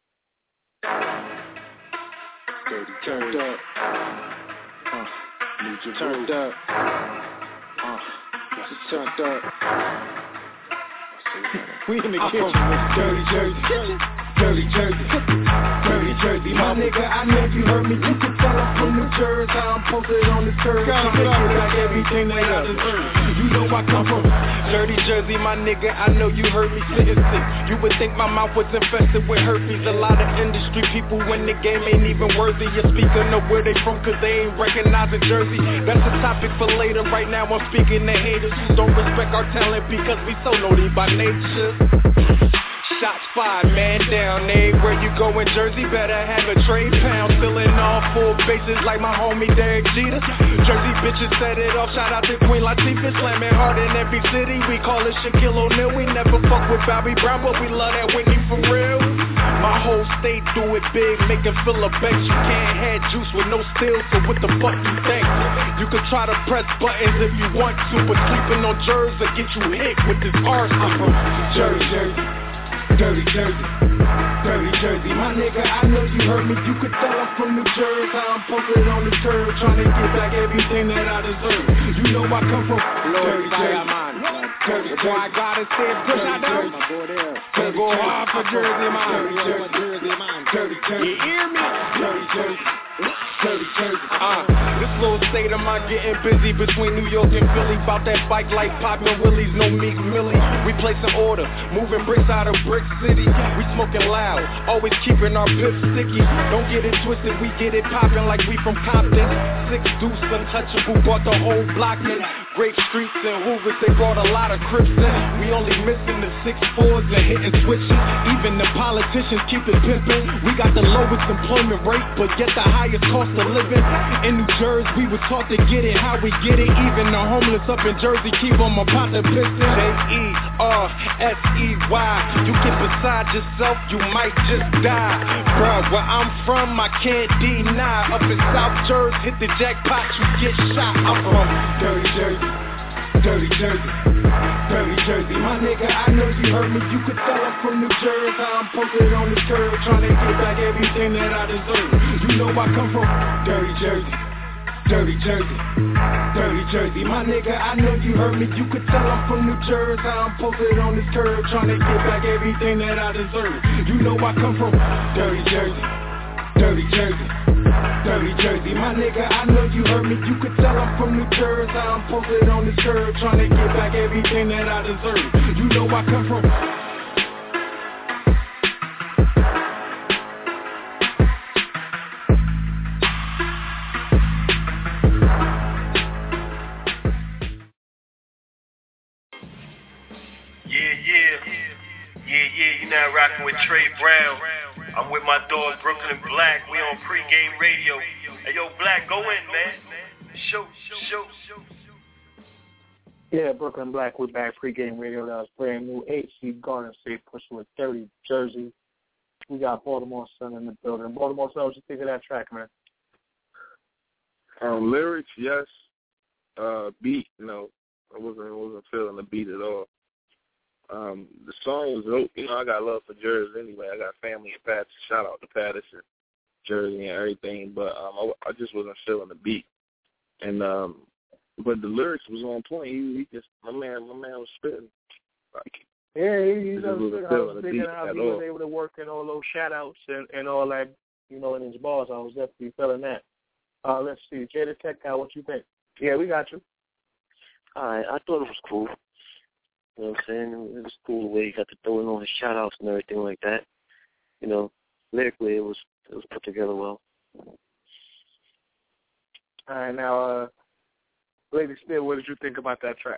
Dirty turned up. Uh, need your turned up. Uh, turned up. We in the kitchen with Dirty Jersey. Dirty Jersey. Dirty Jersey. My nigga, I know you heard me. You can tell I'm from New Jersey. I'm posted on the curb. I'm like everything that I deserve. You know I come from Dirty Jersey, my nigga. I know you heard me sitting sick. You would think my mouth was infested with herpes. A lot of industry people when the game ain't even worthy of speaking of where they from, cause they ain't recognizing Jersey. That's a topic for later. Right now I'm speaking to haters who don't respect our talent because we so naughty by nature. Shots fired, man down. Everywhere you go in Jersey, better have a trade pound. Filling all full bases like my homie Derek Jeter. Jersey bitches set it off. Shout out to Queen Latifah. Slamming hard in every city. We call it Shaquille O'Neal. We never fuck with Bobby Brown, but we love that Whitney for real. My whole state do it big, make it fill a bank. You can't have juice with no steel, so what the fuck you think? You can try to press buttons if you want to, but sleeping on Jersey will get you hit with this arsenal. I'm from Jersey, Jersey, dirty Jersey, dirty Jersey. My nigga, I know you heard me. You could tell I'm from New Jersey. I'm posted on the curb, trying to get back everything that I deserve. You know I come from dirty Jersey. Jersey, boy, I gotta say it, push out down. Go go hard for Jersey, man. Dirty Jersey, dirty Jersey. You hear me? Dirty Jersey. Dirty Jersey. Uh, this little state of mine getting busy between New York and Philly. Bout that bike like poppin' willies, no Meek Millie. We place an order, moving bricks out of Brick City. We smoking loud, always keeping our pips sticky. Don't get it twisted, we get it poppin' like we from Compton. Six Deuce Untouchable bought the whole block in. Great streets and Hoovers, they brought a lot of Crips in. We only missing the six fours and hitting switches. Even the politicians keep it pimpin'. We got the lowest employment rate, but get the highest cost of living. In New Jersey, we was taught to get it how we get it. Even the homeless up in Jersey keep on my pot to pissin'. J E R S E Y. You get beside yourself, you might just die. Bruh, where I'm from, I can't deny. Up in South Jersey, hit the jackpot, you get shot. I'm from dirty Jersey. Dirty Jersey, dirty Jersey. My nigga, I know you heard me. You could tell I'm from New Jersey. I'm posted on the curb, trying to get back everything that I deserve. You know I come from dirty Jersey, dirty Jersey, dirty Jersey. My nigga, I know you heard me. You could tell I'm from New Jersey. I'm posted on this curb, trying to get back everything that I deserve. You know I come from dirty Jersey, dirty Jersey. Dirty Jersey, my nigga, I know you heard me. You could tell I'm from New Jersey. I'm posted on this curb, trying to get back everything that I deserve. You know I come from. Yeah, yeah, yeah, yeah. You're now rocking with Trey Brown. I'm with my dog Brooklyn Black. We on pregame radio. Hey, yo, Black, go in, man. Show, show, show. Yeah, Brooklyn Black, we're back. Pregame radio. That was brand new. H C Garden State pushing with dirty Jersey. We got Baltimore Sun in the building. Baltimore Sun, what you think of that track, man? Um, lyrics, yes. Uh, beat, no. I wasn't, I wasn't feeling the beat at all. Um, the song was dope. You know, I got love for Jersey anyway. I got family in Patterson. Shout out to Patterson, Jersey, and everything. But um, I, I just wasn't feeling the beat. And um, but the lyrics was on point. He, he just my man, my man was spitting. Like, yeah, he, he's just wasn't feeling the beat how at he all. was able to work in all those shout outs and, and all that, you know, in his bars. I was definitely feeling that. Uh, let's see, Jay the Tech Guy, what you think? Yeah, we got you. All right, I thought it was cool. You know what I'm saying? It was cool the way he got to throw in all his shout-outs and everything like that. You know, lyrically, it was it was put together well. All right, now, uh, Lady Still, what did you think about that track?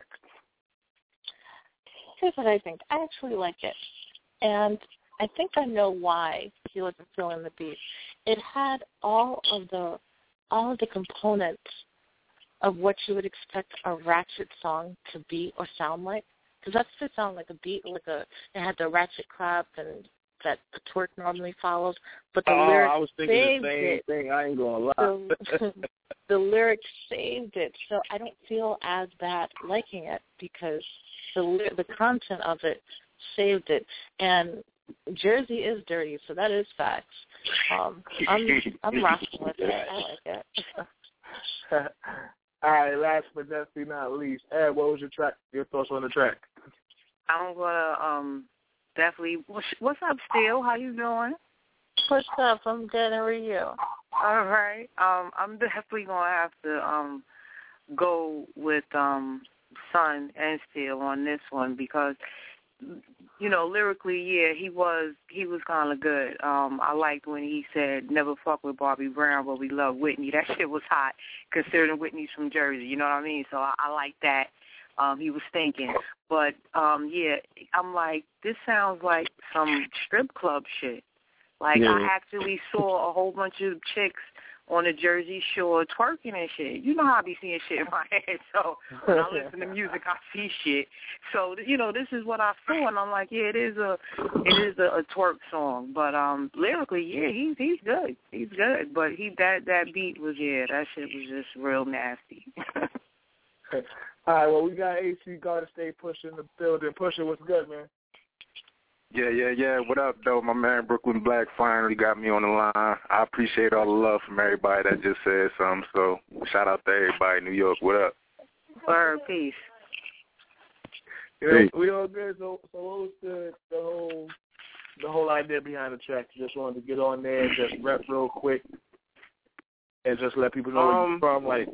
Here's what I think. I actually like it. And I think I know why he wasn't feeling the beat. It had all of the all of the components of what you would expect a ratchet song to be or sound like. Because that's to sound like a beat, like a, it had the ratchet clap and that the twerk normally follows. But the oh, lyrics I was thinking saved the same it. thing. I ain't gonna lie. The, the lyrics saved it, so I don't feel as bad liking it because the the content of it saved it. And Jersey is dirty, so that is facts. Um, I'm I'm rocking with it. I like it. All right, last but definitely not least, Ed, what was your track? Your thoughts on the track? I'm gonna um definitely. What's up, Steele? How you doing? What's up? I'm good. How are you? All right. Um, I'm definitely gonna have to um go with um Sun and Steele on this one because, you know, lyrically, yeah, he was he was kind of good. Um, I liked when he said, "Never fuck with Bobby Brown, but we love Whitney." That shit was hot, considering Whitney's from Jersey. You know what I mean? So I, I like that. Um, he was thinking. But, um, yeah, I'm like, this sounds like some strip club shit. Like, yeah. I actually saw a whole bunch of chicks on the Jersey Shore twerking and shit. You know how I be seeing shit in my head. So when I listen to music, I see shit. So, you know, this is what I saw, and I'm like, yeah, it is a it is a, a twerk song. But um, lyrically, yeah, he's he's good. He's good. But he that, that beat was, yeah, that shit was just real nasty. All right, well, we got A C Garden State Pusha in the building. Pusha, what's good, man? Yeah, yeah, yeah. What up, though? My man Brooklyn Black finally got me on the line. I appreciate all the love from everybody that just said something. So shout out to everybody in New York. What up? Word, peace. You know, we all good. So, so what was the the whole the whole idea behind the track? You just wanted to get on there and just rep real quick, and just let people know where Um, you're from, like.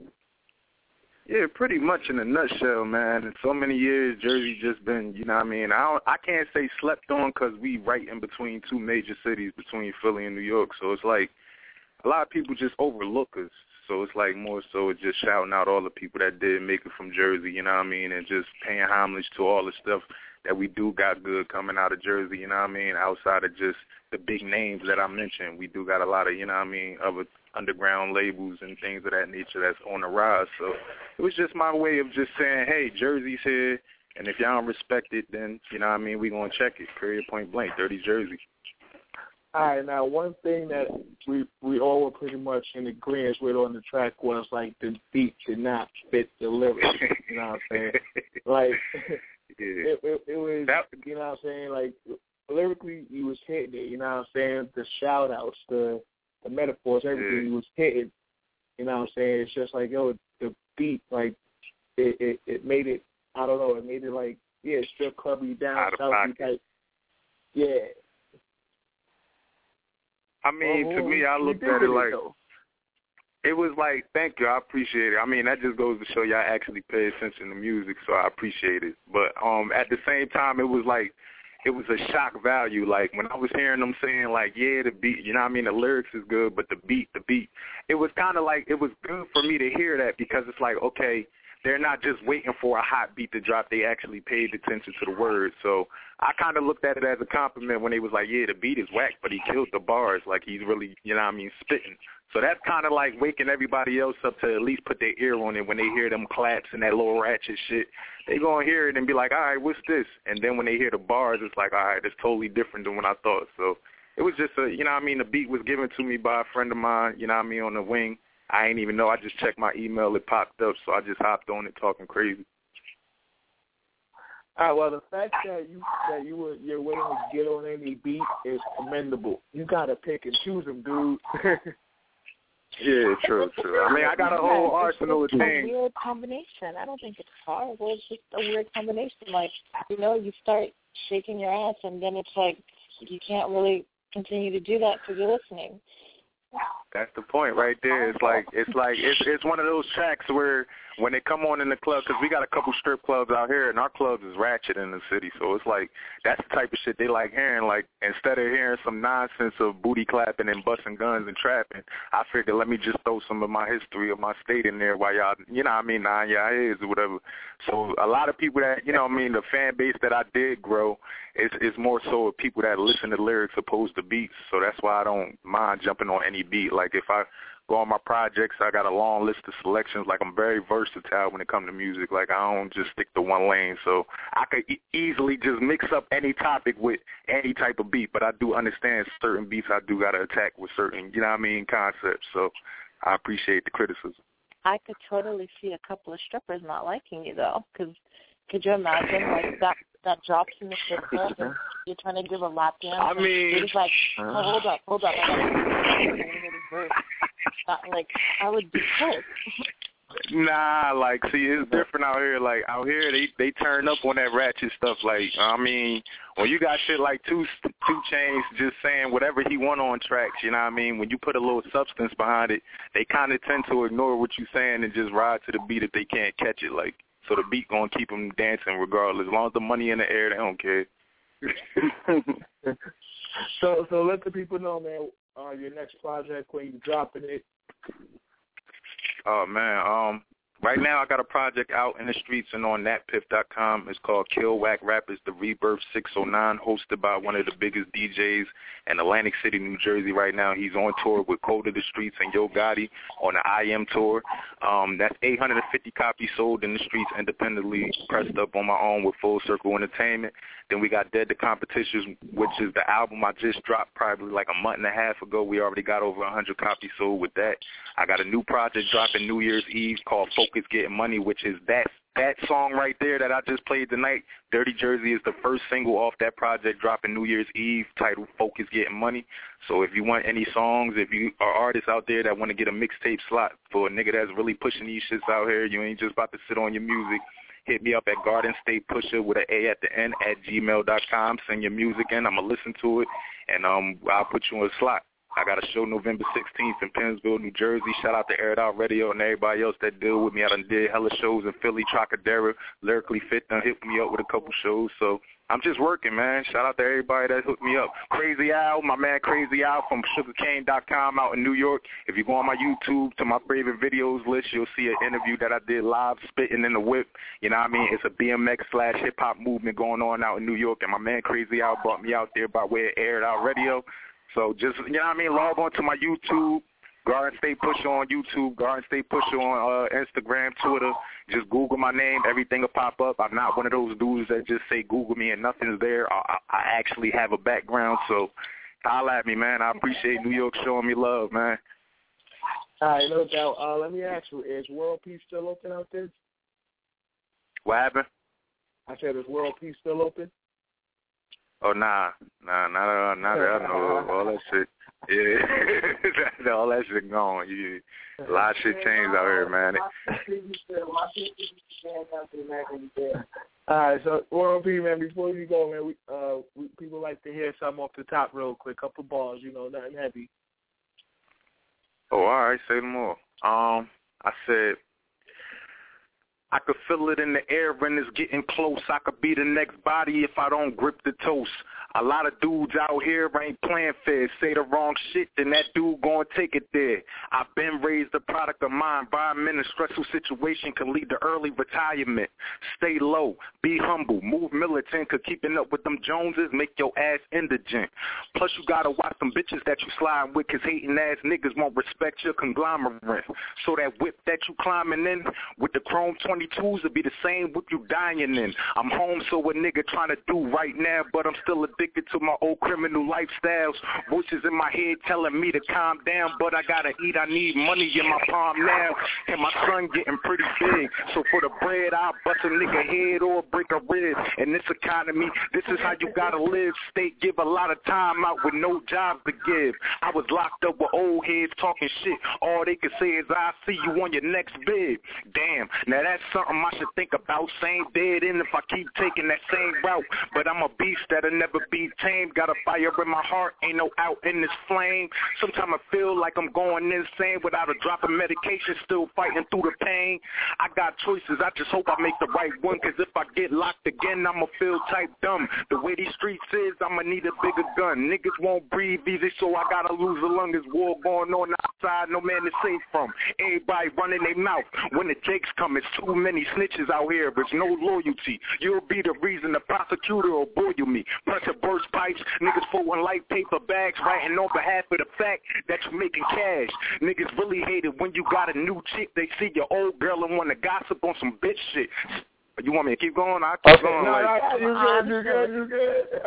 Yeah, pretty much in a nutshell, man. In so many years, Jersey just been, you know what I mean? I don't, I can't say slept on because we right in between two major cities, between Philly and New York. So it's like a lot of people just overlook us. So it's like more so it's just shouting out all the people that did make it from Jersey, you know what I mean, and just paying homage to all the stuff that we do got good coming out of Jersey, you know what I mean, outside of just the big names that I mentioned. We do got a lot of, you know what I mean, other underground labels and things of that nature that's on the rise. So it was just my way of just saying, hey, Jersey's here, and if y'all don't respect it, then, you know what I mean, we going to check it, period, point blank, Dirty Jersey. All right, now one thing that we we all were pretty much in agreement with on the track was, like, the beat did not fit the lyrics, you know what I'm saying? Like, yeah. it, it, it was, you know what I'm saying, like, lyrically, you was hitting it, you know what I'm saying? The shout-outs, the, the metaphors, everything yeah. you was hitting, you know what I'm saying? It's just like, yo, the beat, like, it, it, it made it, I don't know, it made it, like, yeah, strip clubby down, south type. Yeah. I mean, well, to me, I looked at it like, it was like, thank you, I appreciate it. I mean, that just goes to show y'all actually pay attention to music, so I appreciate it. But um, at the same time, it was like, it was a shock value. Like, when I was hearing them saying, like, yeah, the beat, you know what I mean, the lyrics is good, but the beat, the beat, it was kind of like, it was good for me to hear that because it's like, okay, they're not just waiting for a hot beat to drop. They actually paid attention to the words. So I kind of looked at it as a compliment when they was like, yeah, the beat is whack, but he killed the bars. Like, he's really, you know what I mean, spitting. So that's kind of like waking everybody else up to at least put their ear on it when they hear them claps and that little ratchet shit. They going to hear it and be like, all right, what's this? And then when they hear the bars, it's like, all right, it's totally different than what I thought. So it was just a, you know what I mean, the beat was given to me by a friend of mine, you know what I mean, on the wing. I ain't even know. I just checked my email. It popped up, so I just hopped on it talking crazy. All right, well, the fact that you that you were you're willing to get on any beat is commendable. You gotta pick and choose them, dude. Yeah, true, true. I mean, I got a whole arsenal of It's things. a weird combination. I don't think it's horrible. It's just a weird combination. Like, you know, you start shaking your ass, and then it's like you can't really continue to do that because you're listening. That's the point right there. It's like it's like it's it's one of those tracks where when they come on in the club, because we got a couple strip clubs out here, and our clubs is ratchet in the city. So it's like that's the type of shit they like hearing. Like, instead of hearing some nonsense of booty clapping and busting guns and trapping, I figured let me just throw some of my history of my state in there while y'all, you know what I mean, nine y'all heads or whatever. So a lot of people that, you know what I mean, the fan base that I did grow is is more so of people that listen to lyrics opposed to beats. So that's why I don't mind jumping on any beat. Like, if I go on my projects, I got a long list of selections. Like, I'm very versatile when it comes to music. Like, I don't just stick to one lane. So I could e- easily just mix up any topic with any type of beat. But I do understand certain beats I do got to attack with certain, you know what I mean, concepts. So I appreciate the criticism. I could totally see a couple of strippers not liking you, though, because could you imagine, like, that that drops in the strip club and you're trying to give a lap dance? I mean... It's like, oh, hold up, hold up. I gotta verse. Not, like, I would be pissed. Nah, like, see, it's different out here. Like, out here, they they turn up on that ratchet stuff. Like, I mean, when you got shit like Two Two Chainz just saying whatever he want on tracks, you know what I mean? When you put a little substance behind it, they kind of tend to ignore what you're saying and just ride to the beat if they can't catch it. Like, so the beat gonna keep them dancing regardless. As long as the money in the air, they don't care. so, so let the people know, man. Uh, your next project, when you dropping it? Oh man, um, Right now, I got a project out in the streets and on nat piff dot com. It's called Kill Whack Rappers, The Rebirth six oh nine, hosted by one of the biggest D Js in Atlantic City, New Jersey right now. He's on tour with Code of the Streets and Yo Gotti on the I M tour. Um, that's eight hundred fifty copies sold in the streets independently, pressed up on my own with Full Circle Entertainment. Then we got Dead to Competition, which is the album I just dropped probably like a month and a half ago. We already got over one hundred copies sold with that. I got a new project dropping New Year's Eve called Focus Getting Money, which is that that song right there that I just played tonight. Dirty Jersey is the first single off that project dropping New Year's Eve, titled Focus Getting Money. So if you want any songs, if you are artists out there that want to get a mixtape slot for a nigga that's really pushing these shits out here, you ain't just about to sit on your music, hit me up at Garden State Pusher with an A at the end at gmail dot com. Send your music in. I'm going to listen to it, and um, I'll put you in a slot. I got a show November sixteenth in Pennsville, New Jersey. Shout out to Air It Out Radio and everybody else that deal with me. I done did hella shows in Philly, Trocadero, Lyrically Fit done hit me up with a couple shows. So I'm just working, man. Shout out to everybody that hooked me up. Crazy Al, my man Crazy Al from sugar cane dot com out in New York. If you go on my YouTube to my favorite videos list, you'll see an interview that I did live, spitting in the whip. You know what I mean? It's a B M X slash hip-hop movement going on out in New York, and my man Crazy Al brought me out there by way of Air It Out Radio. So just, you know what I mean, log on to my YouTube, Garden State Pusher on YouTube, Garden State Pusher on uh, Instagram, Twitter. Just Google my name. Everything will pop up. I'm not one of those dudes that just say Google me and nothing's there. I, I actually have a background. So holla at me, man. I appreciate New York showing me love, man. All right, no doubt. Uh, let me ask you, is World Peace still open out there? What happened? I said, is World Peace still open? Oh, nah. Nah, not, uh, not that I know of. All that shit. Yeah. All that shit gone. You, a lot of shit changed out here, man. All right, so World Peace, man, before you go, man, we, uh, we, people like to hear something off the top real quick. Couple bars, you know, nothing heavy. Oh, all right. Say them more. Um, I said, I could feel it in the air when it's getting close. I could be the next body if I don't grip the toast. A lot of dudes out here ain't playing fair. Say the wrong shit, then that dude gonna take it there. I've been raised a product of my environment. A stressful situation can lead to early retirement. Stay low, be humble, move militant, cause keeping up with them Joneses make your ass indigent. Plus you gotta watch some bitches that you slide with, cause hating ass niggas won't respect your conglomerate. So that whip that you climbing in with the chrome twenty-twos will be the same whip you dying in. I'm home, so a nigga trying to do right now, but I'm still addicted to my old criminal lifestyles. Voices in my head telling me to calm down, but I gotta eat. I need money in my palm now, and my son getting pretty big. So for the bread, I'll bust a nigga head or break a rib. In this economy, this is how you gotta live. State give a lot of time out with no jobs to give. I was locked up with old heads talking shit. All they could say is, I see you on your next bid. Damn, now that's something I should think about. Same dead end if I keep taking that same route. But I'm a beast that'll never be tamed. Got a fire in my heart, ain't no out in this flame. Sometimes I feel like I'm going insane without a drop of medication, still fighting through the pain. I got choices, I just hope I make the right one, cause if I get locked again, I'ma feel type dumb. The way these streets is, I'ma need a bigger gun. Niggas won't breathe easy, so I gotta lose a lung. There's war going on outside, no man is safe from. Everybody running their mouth. When the jakes come, it's too many snitches out here, there's no loyalty. You'll be the reason the prosecutor will boil me. Pressure burst pipes, niggas folding light paper bags, writing on behalf of the fact that you're making cash. Niggas really hate it when you got a new chick. They see your old girl and want to gossip on some bitch shit. You want me to keep going? I'll keep okay, going. No, like, no, you good, you good, you good.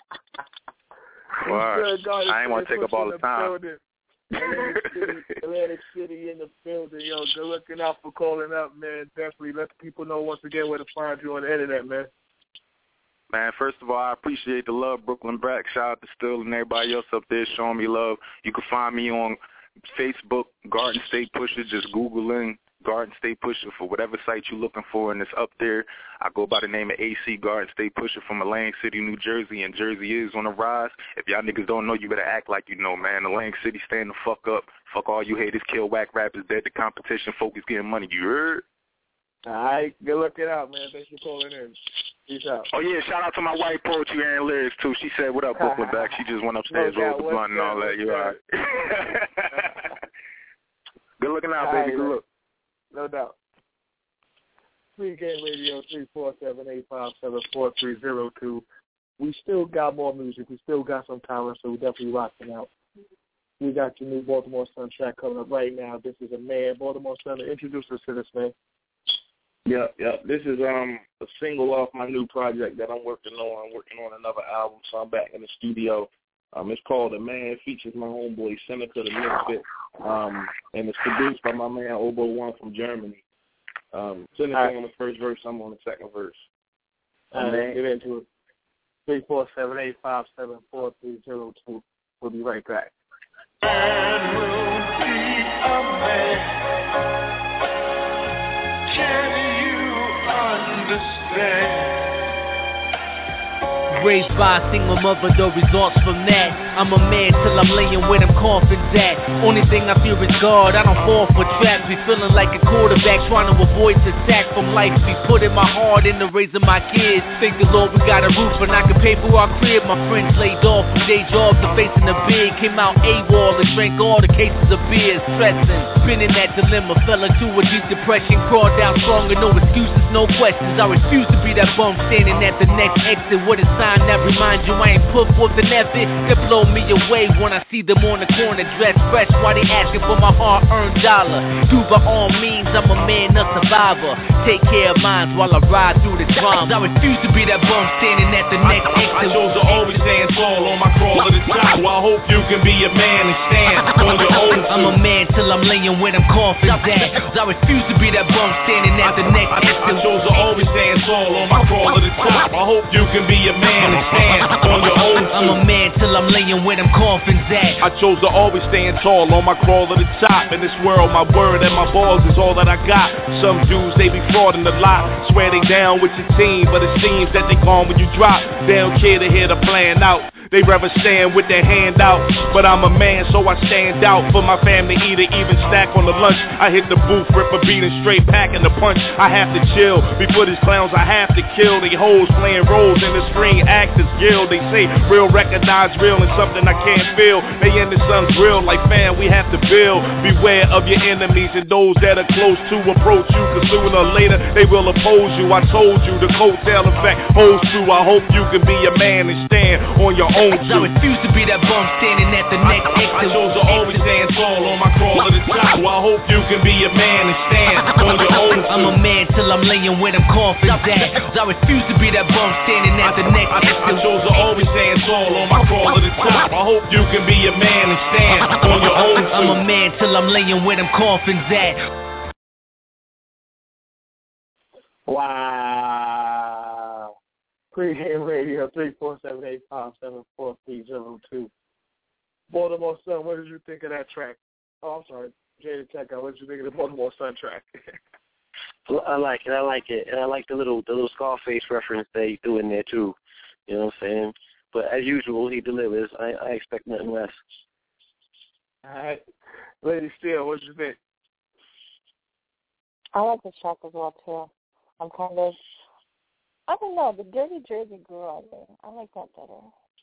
Well, good, I ain't want to take up all the time. Atlantic City, Atlantic City in the building. Yo, good looking out for calling up, man. Definitely let the people know once again where to find you on the internet, man. Man, first of all, I appreciate the love, Brooklyn Brack. Shout out to Still and everybody else up there showing me love. You can find me on Facebook, Garden State Pusher. Just Google in Garden State Pusher for whatever site you're looking for, and it's up there. I go by the name of A C Garden State Pusher from Atlantic City, New Jersey, and Jersey is on the rise. If y'all niggas don't know, you better act like you know, man. Atlantic City, stand the fuck up. Fuck all you haters, kill whack rappers, dead to competition, focus getting money. You heard? All right, good looking out, man. Thanks for calling in. Peace out. Oh, yeah, shout out to my white poetry and lyrics, too. She said, what up, Brooklyn Back? She just went upstairs, no rolled the blunt and all that. You all right? Good looking out, baby. Good look. No doubt. Pregame Radio, three four seven, eight five seven, four three zero two. We still got more music. We still got some talent, so we're definitely rocking out. We got your new Baltimore Sun track coming up right now. This is a man, Baltimore Sun. Introduce us to this, man. Yeah, yeah. This is um a single off my new project that I'm working on. I'm working on another album, so I'm back in the studio. Um, it's called A Man. It features my homeboy Seneca the Misfit, um, and it's produced by my man Obo One from Germany. Um, Seneca right. on the first verse, I'm on the second verse. All right, let's get into it. Three four seven eight five seven four three zero two. We'll be right back. Man will be a man. Can you understand? Raised by a single mother, the results from that. I'm a man till I'm laying where them coffins at. Only thing I fear is God, I don't fall for traps. Be feeling like a quarterback trying to avoid the sack from life. Be putting my heart into raising my kids. Thank the Lord we got a roof and I can pay for our crib. My friends laid off from day jobs to facing the big. Came out AWOL and drank all the cases of beer. Stressing, been in that dilemma. Fell into a deep depression. Crawled out stronger, no excuses, no questions. I refuse to be that bum standing at the next exit. What a sign that reminds you I ain't put forth an effort. They blow me away when I see them on the corner dressed fresh while they asking for my hard-earned dollar. Do by all means, I'm a man, a survivor. Take care of mine while I ride through the drama. I refuse to be that bum standing at the next I, exit. I chose to always stand tall on my crawl to the top. Well, I hope you can be a man and stand on your own. I'm a man till I'm laying where them coffins at. I refuse to be that bum standing at the next I, exit. I, I chose to always stand tall on my crawl to the top. I hope you can be a man and stand on your own. I'm a man till I'm laying where them coffins at. I chose to always stand tall on my crawl to the top. In this world, my word and my balls is all that I got. Some dudes, they be frauding a lot. Swear they down with your team, but it seems that they gone when you drop. They don't care to hear the plan out. They rather stand with their hand out. But I'm a man, so I stand out for my family, eat it, even stack on the lunch. I hit the booth, rip a beat and straight packing the punch. I have to chill, before these clowns I have to kill. They hoes playing roles in the Screen Actors Guild. They say real recognize real and something I can't feel. They in the sun's grill like fam, we have to build. Beware of your enemies and those that are close to approach you, cause sooner or later they will oppose you. I told you the coattail effect holds true. I hope you can be a man and stand on your own. I refuse to be that bum standing at the next I, exit. I chose to always stand tall on my crawl to the top. Well, I hope you can be a man and stand on your own. I'm a man till I'm laying where them coffins at. I refuse to be that bum standing at the next I, exit. I, I chose to always stand tall on my crawl to the top. I hope you can be a man and stand on your own. I'm a man till I'm laying where them coffins at. Wow. Pregame Radio, three four seven, eight five seven, four three zero two. Baltimore Sun, what did you think of that track? Oh, I'm sorry. Jada Tech, what did you think of the Baltimore Sun track? I like it. I like it. And I like the little the little Scarface reference that he threw in there, too. You know what I'm saying? But as usual, he delivers. I, I expect nothing less. All right. Lady Steele, what did you think? I like the track as well, too. I'm kind of, I don't know, the Dirty Jersey girl, I like that better.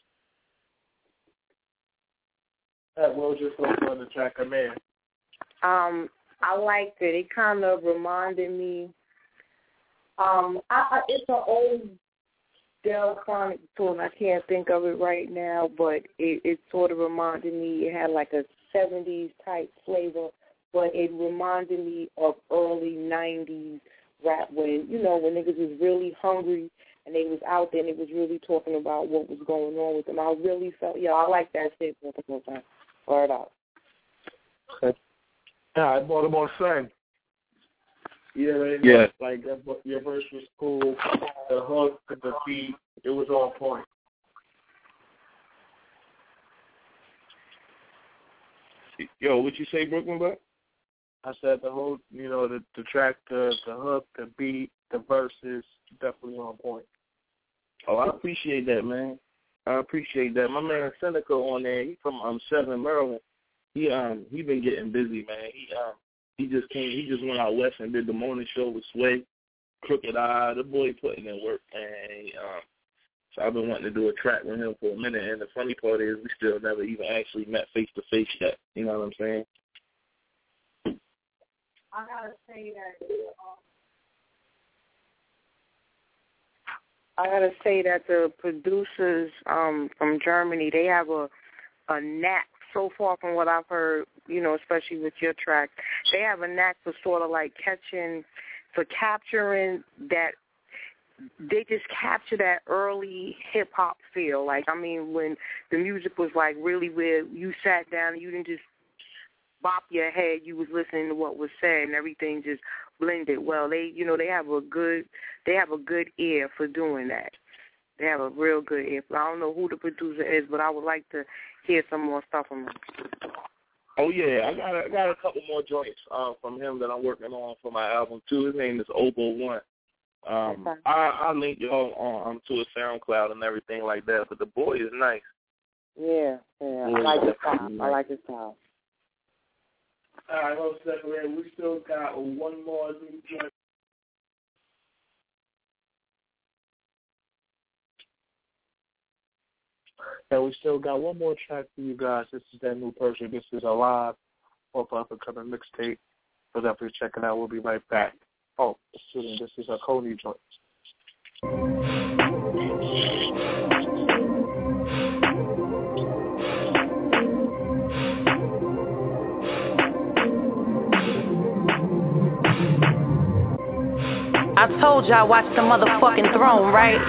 That was just on the track, a man. Um, I liked it. It kind of reminded me. Um, I, I, it's an old Deltronic tune. I can't think of it right now, but it, it sort of reminded me. It had like a seventies type flavor, but it reminded me of early nineties rap when, you know, when niggas was really hungry and they was out there and they was really talking about what was going on with them. I really felt, yeah, I like that shit. Word out. Okay. All right, Baltimore Sun. Yeah, right? Yeah. Like, your verse was cool. The hook, the beat, it was on point. Yo, what you say, Brooklyn, bro? I said the whole, you know, the, the track, the, the hook, the beat, the verses, definitely on point. Oh, I appreciate that, man. I appreciate that. My man Seneca on there, he from um Seven, Maryland. He um he been getting busy, man. He um he just came he just went out west and did the morning show with Sway, Crooked Eye. The boy putting in work, and um so I've been wanting to do a track with him for a minute. And the funny part is we still never even actually met face to face yet. You know what I'm saying? I gotta say that I gotta say that the producers um, from Germany, they have a a knack. So far from what I've heard, you know, especially with your track, they have a knack for sort of like catching, for capturing that. They just capture that early hip hop feel. Like, I mean, when the music was like really where you sat down and you didn't just bop your head, you was listening to what was said and everything just blended well. They, you know, they have a good, they have a good ear for doing that. They have a real good ear. I don't know who the producer is, but I would like to hear some more stuff from him. Oh yeah, I got a, I got a couple more joints uh, from him that I'm working on for my album too. His name is Obo One. Um, okay. I I link y'all on um, to a SoundCloud and everything like that. But the boy is nice. Yeah, yeah, I like his style. I like his style. All right, hold on a second, man. We still got one more new joint. And we still got one more track for you guys. This is that new person. This is Alive off of a coming mixtape. So definitely check it out. We'll be right back. Oh, excuse me. This is a Coney joint. I told y'all watch the motherfucking throne, right?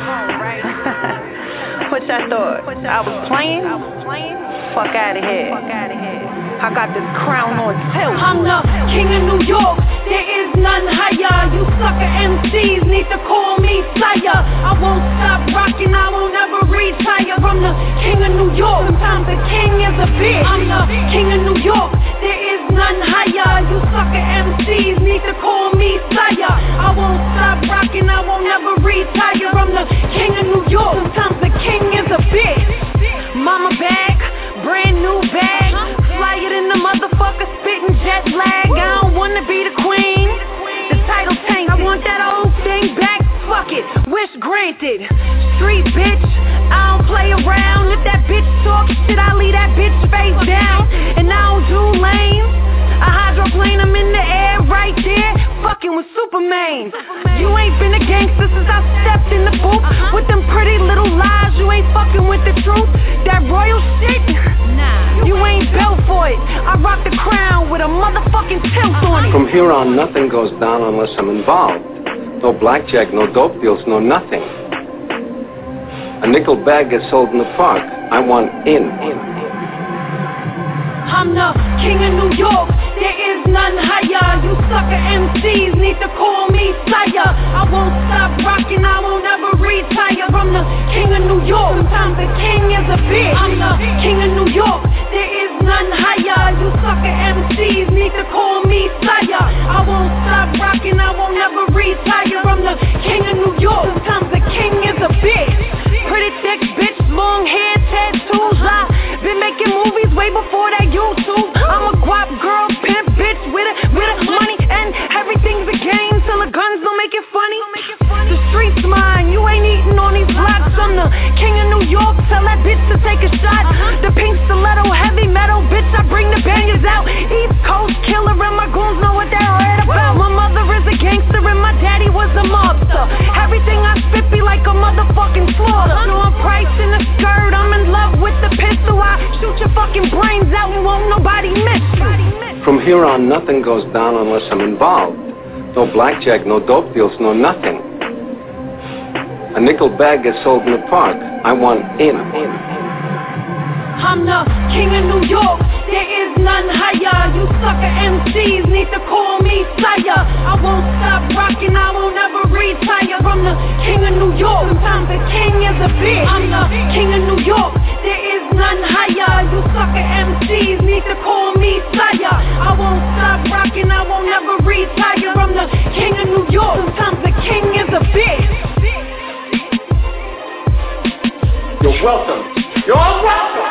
What y'all thought? I was playing? Fuck out of here. I got this crown on tilt. I'm the king of New York. There is none higher. You sucker M Cs need to call me sire. I won't stop rocking. I won't ever retire. From the king of New York. Sometimes the king is a bitch. I'm the king of New York. There is none higher. You sucker M Cs need to call me sire. I won't stop rocking. I won't ever retire. From the king of New York. Sometimes the king is a bitch. Mama bag, brand new bag. Flyer than the motherfucker, spitting jet lag. I don't wanna be the queen, the title tank. I want that old thing back, fuck it, wish granted. Street bitch, I don't play around. If that bitch talk shit, I leave that bitch face down. And I don't do lanes, I hydroplane, I'm in the air right there, fucking with Superman. You ain't been a gangster since I stepped in the booth. With them pretty little lies, you ain't fucking with the truth. That royal shit, nah, you ain't built for it. I rock the crown with a motherfucking tilt on it. From here on, nothing goes down unless I'm involved. No blackjack, no dope deals, no nothing. A nickel bag gets sold in the park. I want in. I'm the king of New York. There is none higher. You sucker M Cs need to call me sire. I won't stop rocking. I won't ever retire. From the king of New York. Sometimes the king is a bitch. I'm the king of New York. There is none higher. You sucker M Cs need to call me sire. I won't stop rocking. I won't ever retire. From the king of New York. Sometimes the king is a bitch. Pretty thick bitch, long hair, tattoos. I been making movies way before that YouTube. I'm a guap girl, pimp bitch with a with a money and everything's a game till the guns don't make it funny. The streets mine, you ain't eating on these blocks. I'm the king of New York. Tell that bitch to take a shot. The pink stiletto, heavy metal, bitch. I bring the bangers out. East Coast killer and my goons know what they're right about. My mother is a gangster and my daddy was a mobster. Everything I spit be like a motherfucking slaughter. So I'm priced in the skirt. I'm in love with the pistol. I shoot your fucking brains out and won't nobody miss you. From here on, nothing goes down unless I'm involved. No blackjack, no dope deals, no nothing. A nickel bag gets sold in the park. I want in. I'm the king of New York. There is none higher. You sucker M Cs need to call me sire. I won't stop rocking. I won't ever retire. From the king of New York. Sometimes the king is a bitch. I'm the king of New York. There is none higher. You sucker M Cs need to call me sire. I won't stop rocking. I won't ever retire. From the king of New York. Sometimes the king is a bitch. You're welcome. You're welcome.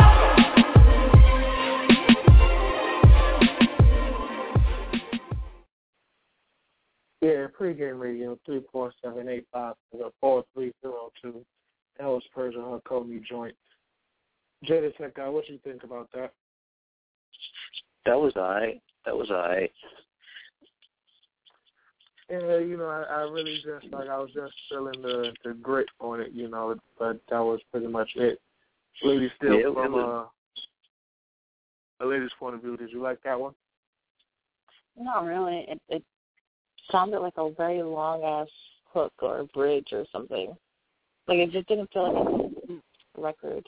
Yeah, pregame radio three four seven eight five four three zero two. That was Persia Hakomi joint. Jada Tech guy, what you think about that? That was alright. That was alright. Yeah, you know, I, I really just, like, I was just feeling the, the grit on it, you know, but that was pretty much it. Lady Still yeah, from was, uh, a lady's point of view, did you like that one? Not really. It, it sounded like a very long-ass hook or a bridge or something. Like, it just didn't feel like a record.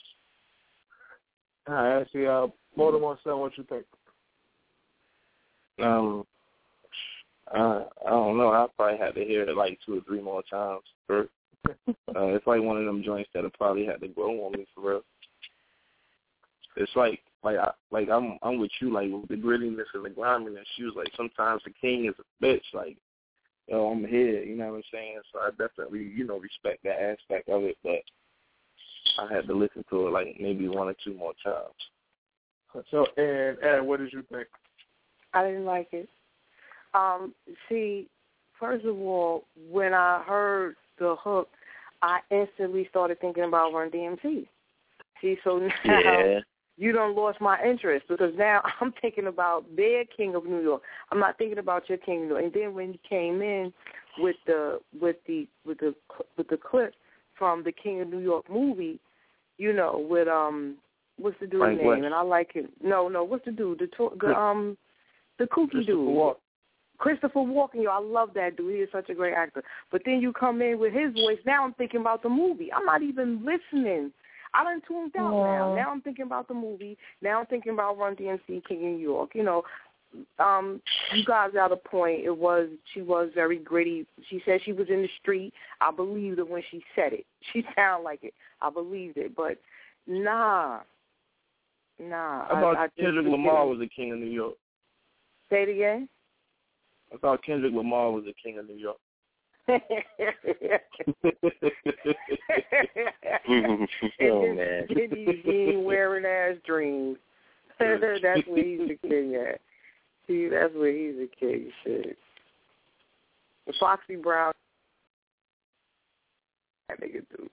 All right, actually, uh, Baltimore Sun, what you think? Um, uh, I don't know. I probably had to hear it like two or three more times. For, uh, it's like one of them joints that I probably had to grow on me for real. It's like, like, I, like I'm, I'm with you. Like with the grittiness and the griminess, she was like, sometimes the king is a bitch. Like, yo, I'm here. You know what I'm saying? So I definitely, you know, respect that aspect of it. But I had to listen to it like maybe one or two more times. So, and Ed, what did you think? I didn't like it. Um, see, first of all, when I heard the hook, I instantly started thinking about Run D M C. See, so now yeah. you done lost my interest because now I'm thinking about their King of New York. I'm not thinking about your King of New York. And then when you came in with the with the with the with the clip from the King of New York movie, you know, with um, what's the dude's Frank name? West. And I like it. No, no, what's the dude? The, to- the um, the kooky dude. Walken. Christopher Walken, yo, I love that dude. He is such a great actor. But then you come in with his voice. Now I'm thinking about the movie. I'm not even listening. I done tuned out yeah. now. Now I'm thinking about the movie. Now I'm thinking about Run D M C, King of New York. You know, um, you guys got a point. It was she was very gritty. She said she was in the street. I believed it when she said it. She sounded like it. I believed it. But nah, nah. I thought I, I Kendrick Lamar was the King of New York. Say it again. I thought Kendrick Lamar was the King of New York. Oh, man. Skinny jean wearing ass dreams. That's where he's the king at. See, that's where he's the king. Shit. The Foxy Brown. That nigga do.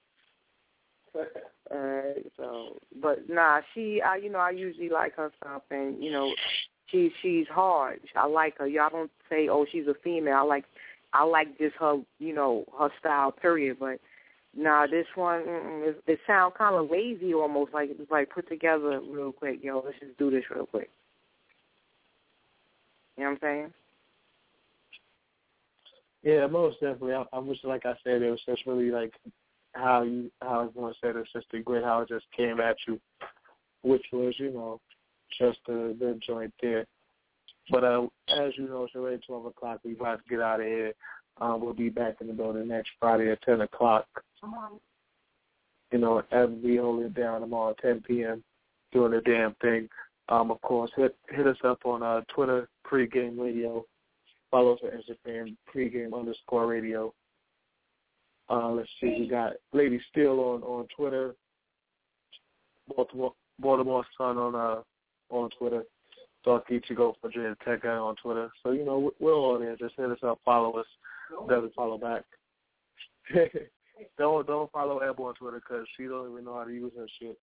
Alright, so, but nah, she, I, you know, I usually like her stuff, and you know, she, she's hard. I like her. Y'all don't say, oh, she's a female. I like, I like just her, you know, her style. Period. But nah, this one, it, it sounds kind of lazy, almost like it was like put together real quick. Yo, let's just do this real quick. You know what I'm saying? Yeah, most definitely. I, I wish, like I said, it was just really like how you, how everyone said it's just a grit, how it just came at you, which was, you know, just the, the joint there. But uh, as you know, it's already twelve o'clock. We're about to get out of here. Um, we'll be back in the building next Friday at ten o'clock. You know, and we hold it down tomorrow at ten p.m. doing the damn thing. Um, of course, hit hit us up on uh, Twitter, Pregame Radio. Follow us on Instagram, Pregame underscore Radio. Uh, let's see, we got Lady Steel on, on Twitter, Baltimore Baltimore Sun on uh on Twitter, Dark Ichigo for Jay Tech Guy on Twitter. So you know we're all there. Just hit us up, follow us, doesn't follow back. don't don't follow Eb on Twitter because she don't even know how to use her shit.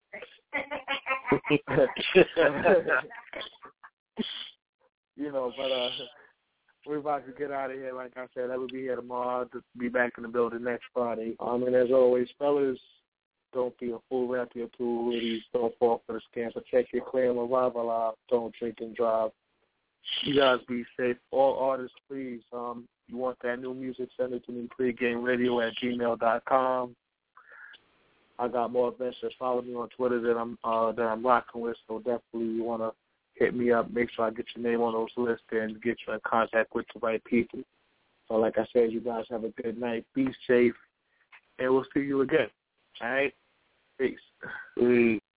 You know, but uh. We're about to get out of here. Like I said, I will be here tomorrow to be back in the building next Friday. Um, and as always, fellas, don't be a fool. Wrap your two hoodies. Don't fall for the scam. Protect your clan. Arrival out. Don't drink and drive. You guys be safe. All artists, please. Um, you want that new music? Send it to me. Pregame Radio at gmail dot com. I got more adventures. Follow me on Twitter that I'm uh, that I'm rocking with. So definitely, you want to hit me up, make sure I get your name on those lists and get you in contact with the right people. So like I said, you guys have a good night. Be safe, and we'll see you again. All right? Peace. Peace.